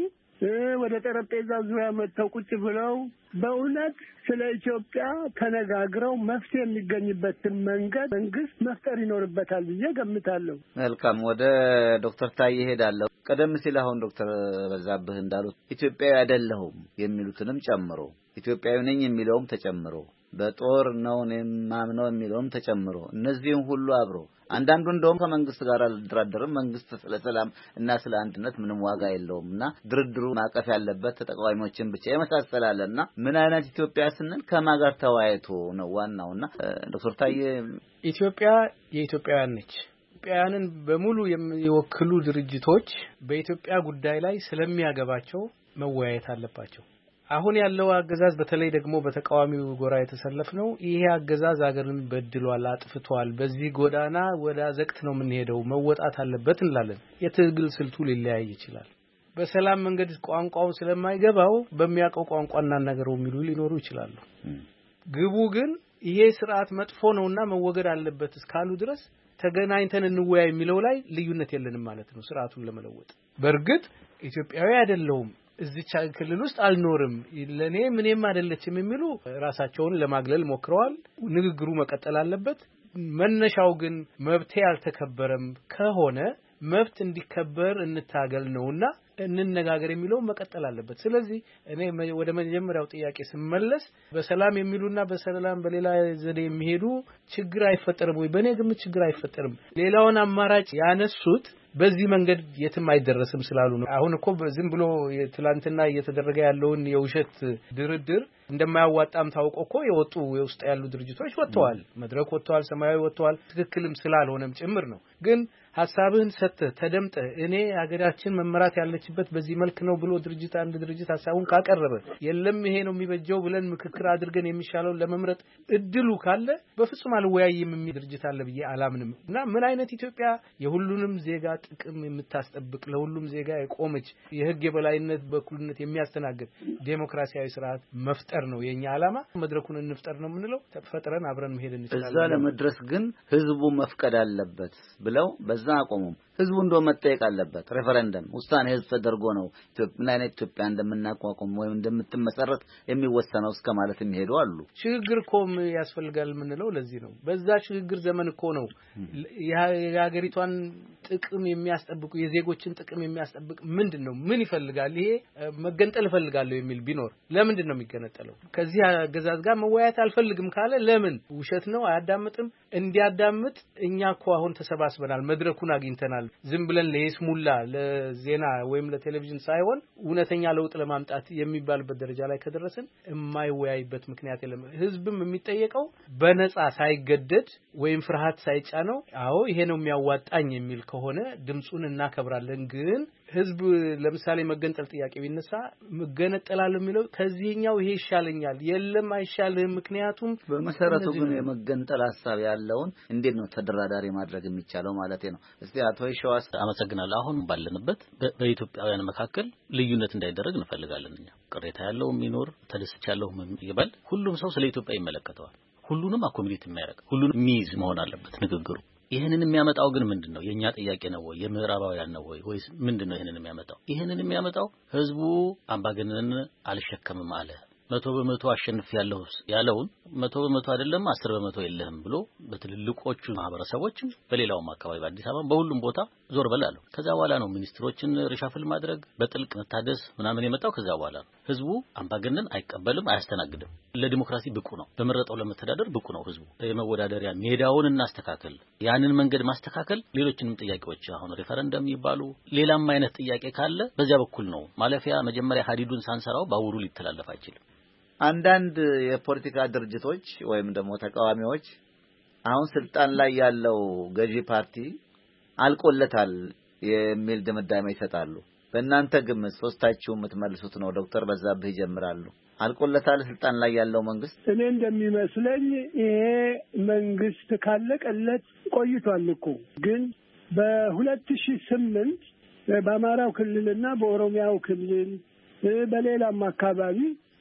ወደ ጠረጴዛ ዙሪያ መጥተው ቁጭ ብለው በእውነት ስለ ኢትዮጵያ ተነጋግረው መፍትሄ የሚገኝበትን መንገድ መንግስት መፍጠር ይኖርበታል ብዬ ገምታለሁ። መልካም፣ ወደ ዶክተር ታዬ ሄዳለሁ። ቀደም ሲል አሁን ዶክተር በዛብህ እንዳሉት ኢትዮጵያዊ አይደለሁም የሚሉትንም ጨምሮ ኢትዮጵያዊ ነኝ የሚለውም ተጨምሮ በጦር ነው ማምነው የሚለውም ተጨምሮ እነዚህን ሁሉ አብሮ አንዳንዱ እንደውም ከመንግስት ጋር አልደራደርም መንግስት ስለ ሰላም እና ስለ አንድነት ምንም ዋጋ የለውምና ድርድሩ ማቀፍ ያለበት ተቃዋሚዎችን ብቻ የመሳሰላለና ምን አይነት ኢትዮጵያ ስንል ከማን ጋር ተዋይቶ ነው ዋናውና ዶክተር ታዬ ኢትዮጵያ የኢትዮጵያውያን ነች። ኢትዮጵያውያንን በሙሉ የሚወክሉ ድርጅቶች በኢትዮጵያ ጉዳይ ላይ ስለሚያገባቸው መወያየት አለባቸው። አሁን ያለው አገዛዝ በተለይ ደግሞ በተቃዋሚው ጎራ የተሰለፈው ይሄ አገዛዝ አገርን በድሏል፣ አጥፍቷል፣ በዚህ ጎዳና ወደ አዘቅት ነው የምንሄደው መወጣት አለበት እንላለን። የትግል ስልቱ ሊለያይ ይችላል። በሰላም መንገድ ቋንቋው ስለማይገባው በሚያውቀው ቋንቋና ነገረው የሚሉ ሊኖሩ ይችላሉ። ግቡ ግን ይሄ ስርዓት መጥፎ ነውና መወገድ አለበት እስካሉ ድረስ ተገናኝተን እንወያይ የሚለው ላይ ልዩነት የለንም ማለት ነው። ስርዓቱን ለመለወጥ በርግጥ ኢትዮጵያዊ አይደለሁም እዚህ ክልል ውስጥ አልኖርም ለኔ ምንም አይደለችም የሚሉ ራሳቸውን ለማግለል ሞክረዋል። ንግግሩ መቀጠል አለበት። መነሻው ግን መብቴ ያልተከበረም ከሆነ መብት እንዲከበር እንታገል ነውና እንነጋገር የሚለው መቀጠል አለበት። ስለዚህ እኔ ወደ መጀመሪያው ጥያቄ ስመለስ በሰላም የሚሉና በሰላም በሌላ ዘዴ የሚሄዱ ችግር አይፈጠርም ወይ? በእኔ ግምት ችግር አይፈጠርም። ሌላውን አማራጭ ያነሱት በዚህ መንገድ የትም አይደረስም ስላሉ ነው። አሁን እኮ ዝም ብሎ ትላንትና እየተደረገ ያለውን የውሸት ድርድር እንደማያዋጣም ታውቆ እኮ የወጡ የውስጥ ያሉ ድርጅቶች ወጥተዋል። መድረክ ወጥተዋል፣ ሰማያዊ ወጥተዋል። ትክክልም ስላልሆነም ጭምር ነው። ግን ሐሳብህን ሰጥተህ ተደምጠህ እኔ ሀገራችን መመራት ያለችበት በዚህ መልክ ነው ብሎ ድርጅት አንድ ድርጅት ሐሳቡን ካቀረበ የለም ይሄ ነው የሚበጀው ብለን ምክክር አድርገን የሚሻለው ለመምረጥ እድሉ ካለ በፍጹም አልወያይም የሚል ድርጅት አለ ብዬ አላምንም። እና ምን አይነት ኢትዮጵያ የሁሉንም ዜጋ ጥቅም የምታስጠብቅ ለሁሉም ዜጋ የቆመች የህግ የበላይነት በኩልነት የሚያስተናግድ ዴሞክራሲያዊ ስርዓት መፍጠር ነው የኛ ዓላማ። መድረኩን እንፍጠር ነው የምንለው። ተፈጥረን አብረን መሄድ እንችላለን። እዛ ለመድረስ ግን ህዝቡ መፍቀድ አለበት ብለው በዛ አቆሙም። ህዝቡ እንደው መጠየቅ አለበት። ሬፈረንደም ውሳኔ ህዝብ ተደርጎ ነው ምን አይነት ኢትዮጵያ እንደምናቋቁም ወይም እንደምትመሰረት የሚወሰነው እስከ ማለት የሚሄዱ አሉ። ሽግግር ኮም ያስፈልጋል የምንለው ለዚህ ነው። በዛ ሽግግር ዘመን እኮ ነው የሀገሪቷን ጥቅም የሚያስጠብቁ የዜጎችን ጥቅም የሚያስጠብቅ ምንድነው ምን ይፈልጋል ይሄ መገንጠል ፈልጋለሁ የሚል ቢኖር ለምንድን ነው የሚገነጠለው? ከዚህ አገዛዝ ጋር መወያየት አልፈልግም ካለ ለምን ውሸት ነው አያዳምጥም? እንዲያዳምጥ እኛ እኮ አሁን ተሰባስበናል፣ መድረኩን አግኝተናል። ዝም ብለን ለይስሙላ ለዜና ወይም ለቴሌቪዥን ሳይሆን እውነተኛ ለውጥ ለማምጣት የሚባልበት ደረጃ ላይ ከደረሰን የማይወያይበት ምክንያት የለም። ህዝብም የሚጠየቀው በነጻ ሳይገደድ ወይም ፍርሃት ሳይጫነው አዎ ይሄ ነው የሚያዋጣኝ የሚል ከሆነ ድምጹን እናከብራለን። ግን ህዝብ ለምሳሌ መገንጠል ጥያቄ ቢነሳ መገነጠላል የሚለው ከዚህኛው ይሄ ይሻለኛል የለም አይሻልም። ምክንያቱም በመሰረቱ ግን የመገንጠል ሐሳብ ያለውን እንዴት ነው ተደራዳሪ ማድረግ የሚቻለው ማለት ነው። እስቲ አቶ ይሸዋስ አመሰግናለሁ። አሁን ባለንበት በኢትዮጵያውያን መካከል ልዩነት እንዳይደረግ እንፈልጋለን። እኛ ቅሬታ ያለው የሚኖር ተደስቻለሁ ይባል ሁሉም ሰው ስለ ኢትዮጵያ ይመለከተዋል። ሁሉንም አኮሚኒቲ የሚያደርግ ሁሉንም የሚይዝ መሆን አለበት ንግግሩ። ይሄንን የሚያመጣው ግን ምንድነው? የኛ ጥያቄ ነው ወይ የምዕራባውያን ነው ወይ ወይስ ምንድነው ይሄንን የሚያመጣው? ይሄንን የሚያመጣው ህዝቡ አምባገነን አልሸከምም አለ መቶ በመቶ አሸንፍ ያለው ያለውን መቶ በመቶ አይደለም አስር በመቶ የለህም ብሎ በትልልቆቹ ማህበረሰቦችም በሌላውም አካባቢ በአዲስ አበባ በሁሉም ቦታ ዞር በላለው። ከዛ በኋላ ነው ሚኒስትሮችን ሪሻፍል ማድረግ በጥልቅ መታደስ ምናምን የመጣው። ከዛ በኋላ ህዝቡ አምባገነን አይቀበልም አይያስተናግድም። ለዲሞክራሲ ብቁ ነው፣ በመረጠው ለመተዳደር ብቁ ነው ህዝቡ። የመወዳደሪያ ሜዳውን እናስተካከል። ያንን መንገድ ማስተካከል ሌሎችንም ጥያቄዎች አሁን ሪፈረንደም ይባሉ ሌላም አይነት ጥያቄ ካለ በዚያ በኩል ነው ማለፊያ። መጀመሪያ ሀዲዱን ሳንሰራው ባውሩ ሊተላለፍ አይችልም። አንዳንድ የፖለቲካ ድርጅቶች ወይም ደግሞ ተቃዋሚዎች አሁን ስልጣን ላይ ያለው ገዢ ፓርቲ አልቆለታል የሚል ድምዳሜ ይሰጣሉ። በእናንተ ግምት ሶስታችሁ የምትመልሱት ነው። ዶክተር በዛብህ ይጀምራሉ። አልቆለታል ስልጣን ላይ ያለው መንግስት? እኔ እንደሚመስለኝ ይሄ መንግስት ካለቀለት ቆይቷል እኮ። ግን በሁለት ሺህ ስምንት በአማራው ክልልና በኦሮሚያው ክልል በሌላም አካባቢ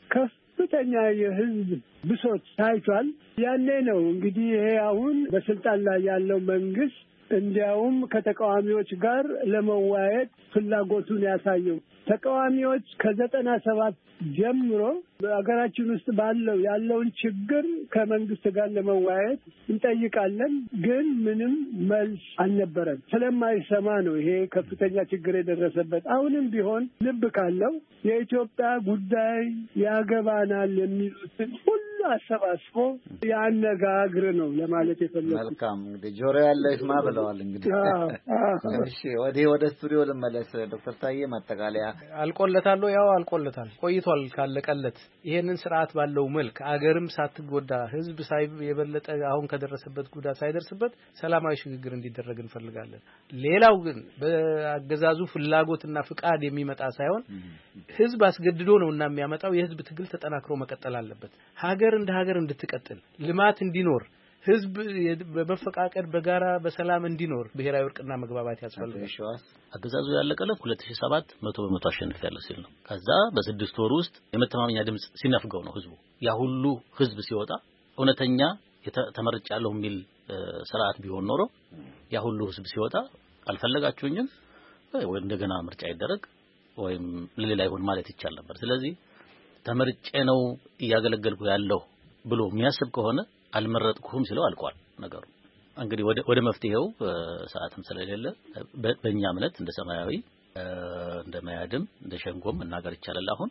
ከፍተኛ የህዝብ ብሶት ታይቷል። ያኔ ነው እንግዲህ ይሄ አሁን በስልጣን ላይ ያለው መንግስት እንዲያውም ከተቃዋሚዎች ጋር ለመወያየት ፍላጎቱን ያሳየው። ተቃዋሚዎች ከዘጠና ሰባት ጀምሮ በአገራችን ውስጥ ባለው ያለውን ችግር ከመንግስት ጋር ለመወያየት እንጠይቃለን፣ ግን ምንም መልስ አልነበረም። ስለማይሰማ ነው ይሄ ከፍተኛ ችግር የደረሰበት። አሁንም ቢሆን ልብ ካለው የኢትዮጵያ ጉዳይ ያገባናል የሚሉትን ሁሉ አሰባስቦ ያነጋግር ነው ለማለት የፈለኩት። መልካም እንግዲህ ጆሮ ያለሽ ማ ብለዋል። እንግዲህ እሺ፣ ወዲህ ወደ ስቱዲዮ ልመለስ። ዶክተር ታዬ ማጠቃለያ አልቆለታል። ያው አልቆለታል ቆይቷል ካለቀለት። ይሄንን ስርዓት ባለው መልክ አገርም ሳትጎዳ ህዝብ ሳይ የበለጠ አሁን ከደረሰበት ጉዳት ሳይደርስበት ሰላማዊ ሽግግር እንዲደረግ እንፈልጋለን። ሌላው ግን በአገዛዙ ፍላጎትና ፍቃድ የሚመጣ ሳይሆን ህዝብ አስገድዶ ነውና የሚያመጣው የህዝብ ትግል ተጠናክሮ መቀጠል አለበት። ሀገር እንደ ሀገር እንድትቀጥል ልማት እንዲኖር ህዝብ በመፈቃቀድ በጋራ በሰላም እንዲኖር ብሔራዊ እርቅና መግባባት ያስፈልጋል። አገዛዙ ያለቀለት ሁለት ሺህ ሰባት መቶ በመቶ አሸንፏል ሲል ነው። ከዛ በስድስት ወር ውስጥ የመተማመኛ ድምጽ ሲነፍገው ነው ህዝቡ። ያ ሁሉ ህዝብ ሲወጣ እውነተኛ ተመርጫለሁ የሚል ስርዓት ቢሆን ኖሮ ያ ሁሉ ህዝብ ሲወጣ አልፈለጋችሁኝም ወይ እንደገና ምርጫ ይደረግ ወይም ለሌላ ይሆን ማለት ይቻል ነበር። ስለዚህ ተመርጬ ነው እያገለገልኩ ያለው ብሎ የሚያስብ ከሆነ አልመረጥኩም ሲለው አልቋል ነገሩ። እንግዲህ ወደ ወደ መፍትሄው ሰዓትም ስለሌለ በእኛ እምነት እንደ ሰማያዊ እንደ ማያድም እንደ ሸንጎም መናገር ይቻላል። አሁን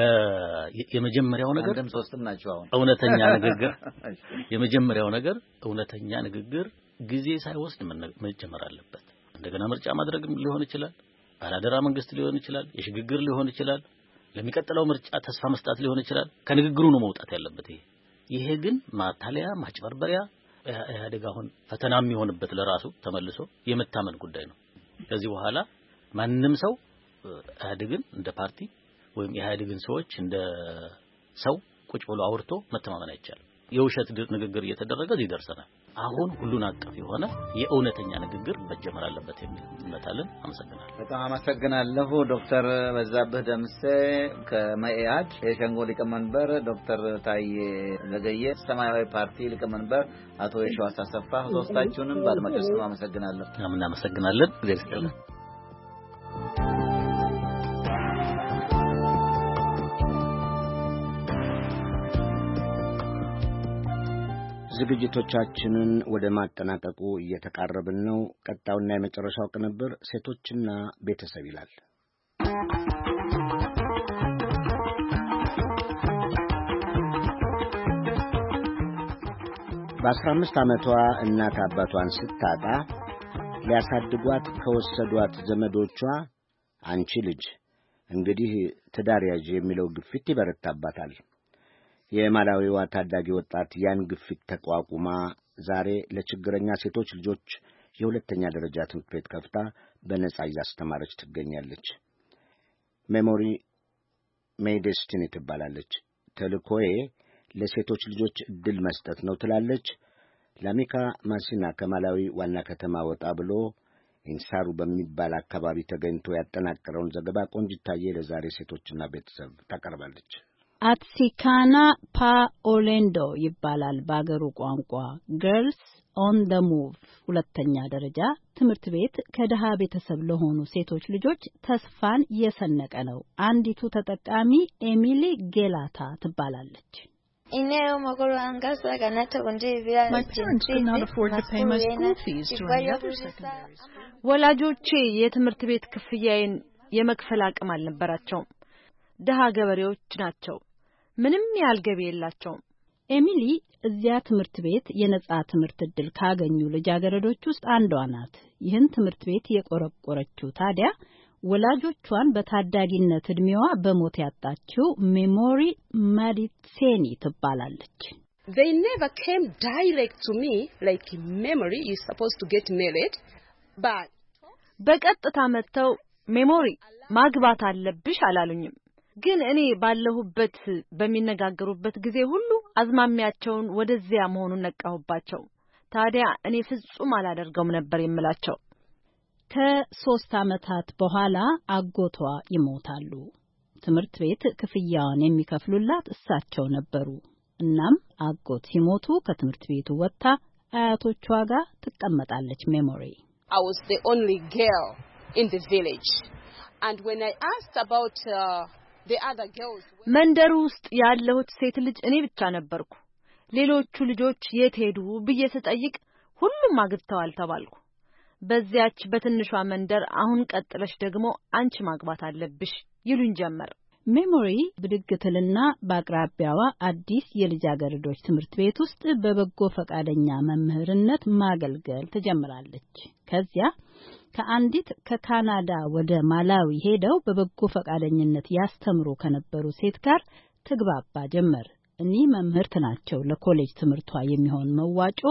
የመጀመሪያው ነገር አንድም ሶስትም ናቸው። አሁን እውነተኛ ንግግር የመጀመሪያው ነገር እውነተኛ ንግግር ጊዜ ሳይወስድ መጀመር አለበት። እንደገና ምርጫ ማድረግም ሊሆን ይችላል፣ ባላደራ መንግስት ሊሆን ይችላል፣ የሽግግር ሊሆን ይችላል፣ ለሚቀጥለው ምርጫ ተስፋ መስጠት ሊሆን ይችላል። ከንግግሩ ነው መውጣት ያለበት። ይሄ ይሄ ግን ማታለያ ማጭበርበሪያ ኢህአዴግ አሁን ፈተና የሚሆንበት ለራሱ ተመልሶ የመታመን ጉዳይ ነው። ከዚህ በኋላ ማንንም ሰው ኢህአዴግን እንደ ፓርቲ ወይም ኢህአዴግን ሰዎች እንደ ሰው ቁጭ ብሎ አውርቶ መተማመን አይቻልም። የውሸት ንግግር እየተደረገ ይደርሰናል። አሁን ሁሉን አቀፍ የሆነ የእውነተኛ ንግግር መጀመር አለበት የሚል እምነታለን። አመሰግናለሁ። በጣም አመሰግናለሁ ዶክተር በዛብህ ደምሴ ከመኢአድ የሸንጎ ሊቀመንበር፣ ዶክተር ታዬ ለገየ ሰማያዊ ፓርቲ ሊቀመንበር፣ አቶ የሺዋስ አሰፋ ሶስታችሁንም በአድማጮች ስም አመሰግናለሁ። እናመሰግናለን። እግዚአብሔር ይስጥልን። ዝግጅቶቻችንን ወደ ማጠናቀቁ እየተቃረብን ነው። ቀጣውና የመጨረሻው ቅንብር ሴቶችና ቤተሰብ ይላል። በአስራ አምስት ዓመቷ እናት አባቷን ስታጣ ሊያሳድጓት ከወሰዷት ዘመዶቿ አንቺ ልጅ እንግዲህ ትዳር ያዥ የሚለው ግፊት ይበረታባታል። የማላዊዋ ታዳጊ ወጣት ያን ግፊት ተቋቁማ ዛሬ ለችግረኛ ሴቶች ልጆች የሁለተኛ ደረጃ ትምህርት ቤት ከፍታ በነጻ እያስተማረች ትገኛለች። ሜሞሪ ሜይዴስቲኒ ትባላለች። ተልእኮዬ ለሴቶች ልጆች እድል መስጠት ነው ትላለች። ላሚካ ማሲና ከማላዊ ዋና ከተማ ወጣ ብሎ ኢንሳሩ በሚባል አካባቢ ተገኝቶ ያጠናቀረውን ዘገባ ቆንጅታዬ ለዛሬ ሴቶችና ቤተሰብ ታቀርባለች። አትሲካና ፓኦሌንዶ ይባላል በአገሩ ቋንቋ። ገርልስ ኦን ዘ ሙቭ ሁለተኛ ደረጃ ትምህርት ቤት ከደሃ ቤተሰብ ለሆኑ ሴቶች ልጆች ተስፋን የሰነቀ ነው። አንዲቱ ተጠቃሚ ኤሚሊ ጌላታ ትባላለች። ወላጆቼ የትምህርት ቤት ክፍያዬን የመክፈል አቅም አልነበራቸውም። ደሃ ገበሬዎች ናቸው። ምንም ያህል ገቢ የላቸውም። ኤሚሊ እዚያ ትምህርት ቤት የነጻ ትምህርት እድል ካገኙ ልጃገረዶች ውስጥ አንዷ ናት። ይህን ትምህርት ቤት የቆረቆረችው ታዲያ ወላጆቿን በታዳጊነት እድሜዋ በሞት ያጣችው ሜሞሪ ማዲሴኒ ትባላለች። They never came direct to me like Memory is supposed to get married, but በቀጥታ መጥተው ሜሞሪ ማግባት አለብሽ አላሉኝም። ግን እኔ ባለሁበት በሚነጋገሩበት ጊዜ ሁሉ አዝማሚያቸውን ወደዚያ መሆኑን ነቃሁባቸው። ታዲያ እኔ ፍጹም አላደርገውም ነበር የምላቸው። ከሶስት ዓመታት በኋላ አጎቷ ይሞታሉ። ትምህርት ቤት ክፍያዋን የሚከፍሉላት እሳቸው ነበሩ። እናም አጎት ሲሞቱ ከትምህርት ቤቱ ወጥታ አያቶቿ ጋር ትቀመጣለች ሜሞሪ። I was the only girl in the village. And when I asked about uh, the other girls, መንደሩ ውስጥ ያለሁት ሴት ልጅ እኔ ብቻ ነበርኩ። ሌሎቹ ልጆች የት ሄዱ ብዬ ስጠይቅ ሁሉም አግብተዋል ተባልኩ። በዚያች በትንሿ መንደር አሁን ቀጥለሽ ደግሞ አንቺ ማግባት አለብሽ ይሉኝ ጀመር። ሜሞሪ ብድግትልና በአቅራቢያዋ አዲስ የልጃገረዶች ትምህርት ቤት ውስጥ በበጎ ፈቃደኛ መምህርነት ማገልገል ትጀምራለች። ከዚያ ከአንዲት ከካናዳ ወደ ማላዊ ሄደው በበጎ ፈቃደኝነት ያስተምሩ ከነበሩ ሴት ጋር ትግባባ ጀመር። እኚህ መምህርት ናቸው ለኮሌጅ ትምህርቷ የሚሆን መዋጮ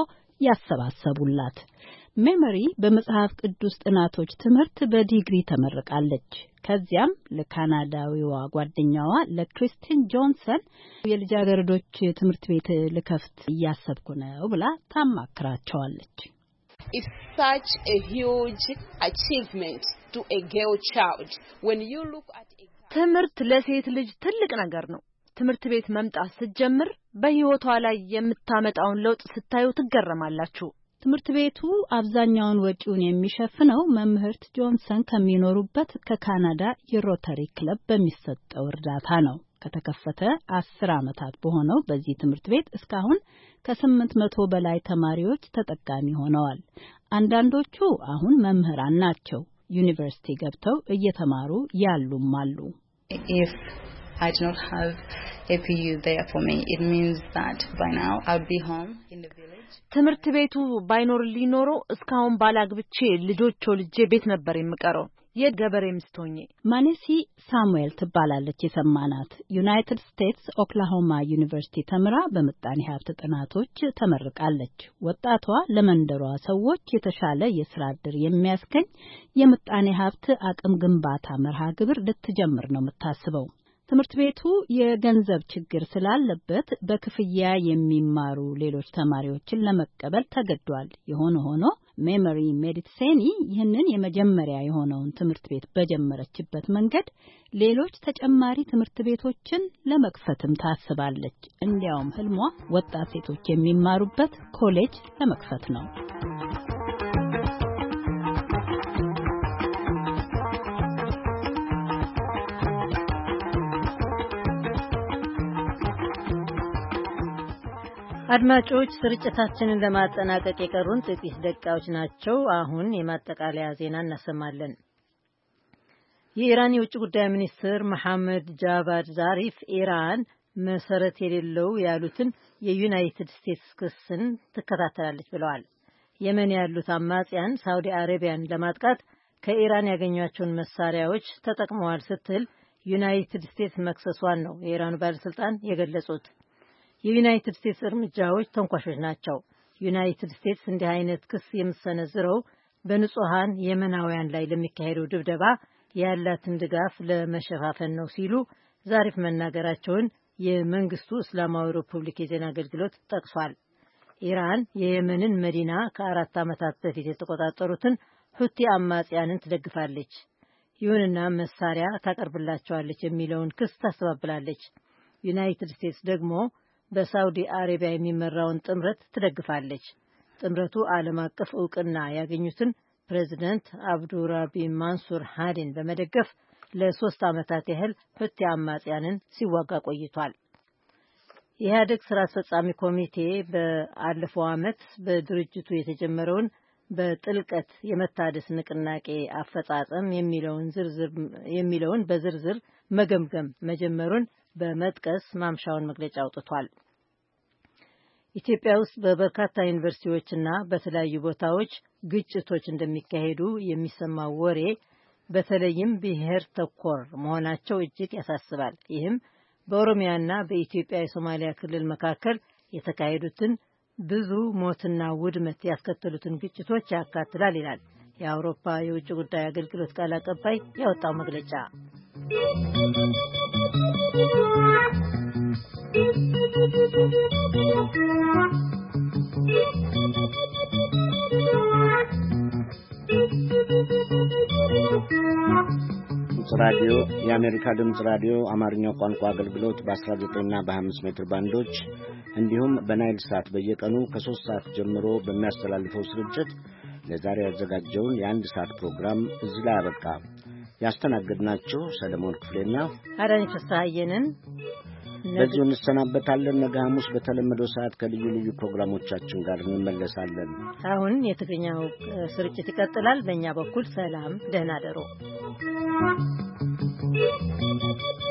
ያሰባሰቡላት። ሜሞሪ በመጽሐፍ ቅዱስ ጥናቶች ትምህርት በዲግሪ ተመርቃለች። ከዚያም ለካናዳዊዋ ጓደኛዋ ለክሪስቲን ጆንሰን የልጃገረዶች ትምህርት ቤት ልከፍት እያሰብኩ ነው ብላ ታማክራቸዋለች። It's such a huge achievement to a girl child when you look at a ትምህርት ለሴት ልጅ ትልቅ ነገር ነው። ትምህርት ቤት መምጣት ስትጀምር በህይወቷ ላይ የምታመጣውን ለውጥ ስታዩ ትገረማላችሁ። ትምህርት ቤቱ አብዛኛውን ወጪውን የሚሸፍነው መምህርት ጆንሰን ከሚኖሩበት ከካናዳ የሮተሪ ክለብ በሚሰጠው እርዳታ ነው። ከተከፈተ አስር ዓመታት በሆነው በዚህ ትምህርት ቤት እስካሁን ከስምንት መቶ በላይ ተማሪዎች ተጠቃሚ ሆነዋል። አንዳንዶቹ አሁን መምህራን ናቸው። ዩኒቨርሲቲ ገብተው እየተማሩ ያሉም አሉ። If I do not have A P U there for me, it means that by now I'll be home in the village. ትምህርት ቤቱ ባይኖር ሊኖሮ እስካሁን ባላግብቼ ልጆች ወልጄ ቤት ነበር የምቀረው። የገበሬ ሚስት ሆኜ። ማኔሲ ሳሙኤል ትባላለች የሰማናት። ዩናይትድ ስቴትስ ኦክላሆማ ዩኒቨርሲቲ ተምራ በምጣኔ ሀብት ጥናቶች ተመርቃለች። ወጣቷ ለመንደሯ ሰዎች የተሻለ የስራ ዕድል የሚያስገኝ የምጣኔ ሀብት አቅም ግንባታ መርሃ ግብር ልትጀምር ነው የምታስበው። ትምህርት ቤቱ የገንዘብ ችግር ስላለበት በክፍያ የሚማሩ ሌሎች ተማሪዎችን ለመቀበል ተገዷል። የሆነ ሆኖ ሜሞሪ ሜዲትሴኒ ይህንን የመጀመሪያ የሆነውን ትምህርት ቤት በጀመረችበት መንገድ ሌሎች ተጨማሪ ትምህርት ቤቶችን ለመክፈትም ታስባለች። እንዲያውም ህልሟ ወጣት ሴቶች የሚማሩበት ኮሌጅ ለመክፈት ነው። አድማጮች ስርጭታችንን ለማጠናቀቅ የቀሩን ጥቂት ደቂቃዎች ናቸው። አሁን የማጠቃለያ ዜና እናሰማለን። የኢራን የውጭ ጉዳይ ሚኒስትር መሐመድ ጃቫድ ዛሪፍ ኢራን መሰረት የሌለው ያሉትን የዩናይትድ ስቴትስ ክስን ትከታተላለች ብለዋል። የመን ያሉት አማጽያን ሳውዲ አረቢያን ለማጥቃት ከኢራን ያገኟቸውን መሳሪያዎች ተጠቅመዋል ስትል ዩናይትድ ስቴትስ መክሰሷን ነው የኢራኑ ባለስልጣን የገለጹት። የዩናይትድ ስቴትስ እርምጃዎች ተንኳሾች ናቸው። ዩናይትድ ስቴትስ እንዲህ አይነት ክስ የምትሰነዝረው በንጹሃን የመናውያን ላይ ለሚካሄደው ድብደባ ያላትን ድጋፍ ለመሸፋፈን ነው ሲሉ ዛሪፍ መናገራቸውን የመንግስቱ እስላማዊ ሪፑብሊክ የዜና አገልግሎት ጠቅሷል። ኢራን የየመንን መዲና ከአራት ዓመታት በፊት የተቆጣጠሩትን ሁቲ አማጽያንን ትደግፋለች። ይሁንና መሳሪያ ታቀርብላቸዋለች የሚለውን ክስ ታስተባብላለች። ዩናይትድ ስቴትስ ደግሞ በሳውዲ አረቢያ የሚመራውን ጥምረት ትደግፋለች። ጥምረቱ ዓለም አቀፍ እውቅና ያገኙትን ፕሬዚደንት አብዱራቢ ማንሱር ሃዲን በመደገፍ ለሶስት ዓመታት ያህል ሁቲ አማጽያንን ሲዋጋ ቆይቷል። የኢህአዴግ ስራ አስፈጻሚ ኮሚቴ በአለፈው ዓመት በድርጅቱ የተጀመረውን በጥልቀት የመታደስ ንቅናቄ አፈጻጸም የሚለውን ዝርዝር የሚለውን በዝርዝር መገምገም መጀመሩን በመጥቀስ ማምሻውን መግለጫ አውጥቷል። ኢትዮጵያ ውስጥ በበርካታ ዩኒቨርሲቲዎችና በተለያዩ ቦታዎች ግጭቶች እንደሚካሄዱ የሚሰማው ወሬ በተለይም ብሔር ተኮር መሆናቸው እጅግ ያሳስባል። ይህም በኦሮሚያና በኢትዮጵያ የሶማሊያ ክልል መካከል የተካሄዱትን ብዙ ሞትና ውድመት ያስከተሉትን ግጭቶች ያካትላል ይላል የአውሮፓ የውጭ ጉዳይ አገልግሎት ቃል አቀባይ ያወጣው መግለጫ። ራዲዮ የአሜሪካ ድምጽ ራዲዮ አማርኛው ቋንቋ አገልግሎት በ19 እና በ25 ሜትር ባንዶች እንዲሁም በናይል ሳት በየቀኑ ከሶስት ሰዓት ጀምሮ በሚያስተላልፈው ስርጭት ለዛሬ ያዘጋጀውን የአንድ ሰዓት ፕሮግራም እዚህ ላይ አበቃ። ያስተናገድናችሁ ሰለሞን ክፍሌና አዳነች ፍስሐየንን በዚሁ እንሰናበታለን። ነገ ሐሙስ በተለመደው ሰዓት ከልዩ ልዩ ፕሮግራሞቻችን ጋር እንመለሳለን። አሁን የትግርኛው ስርጭት ይቀጥላል። በእኛ በኩል ሰላም፣ ደህና ደሩ።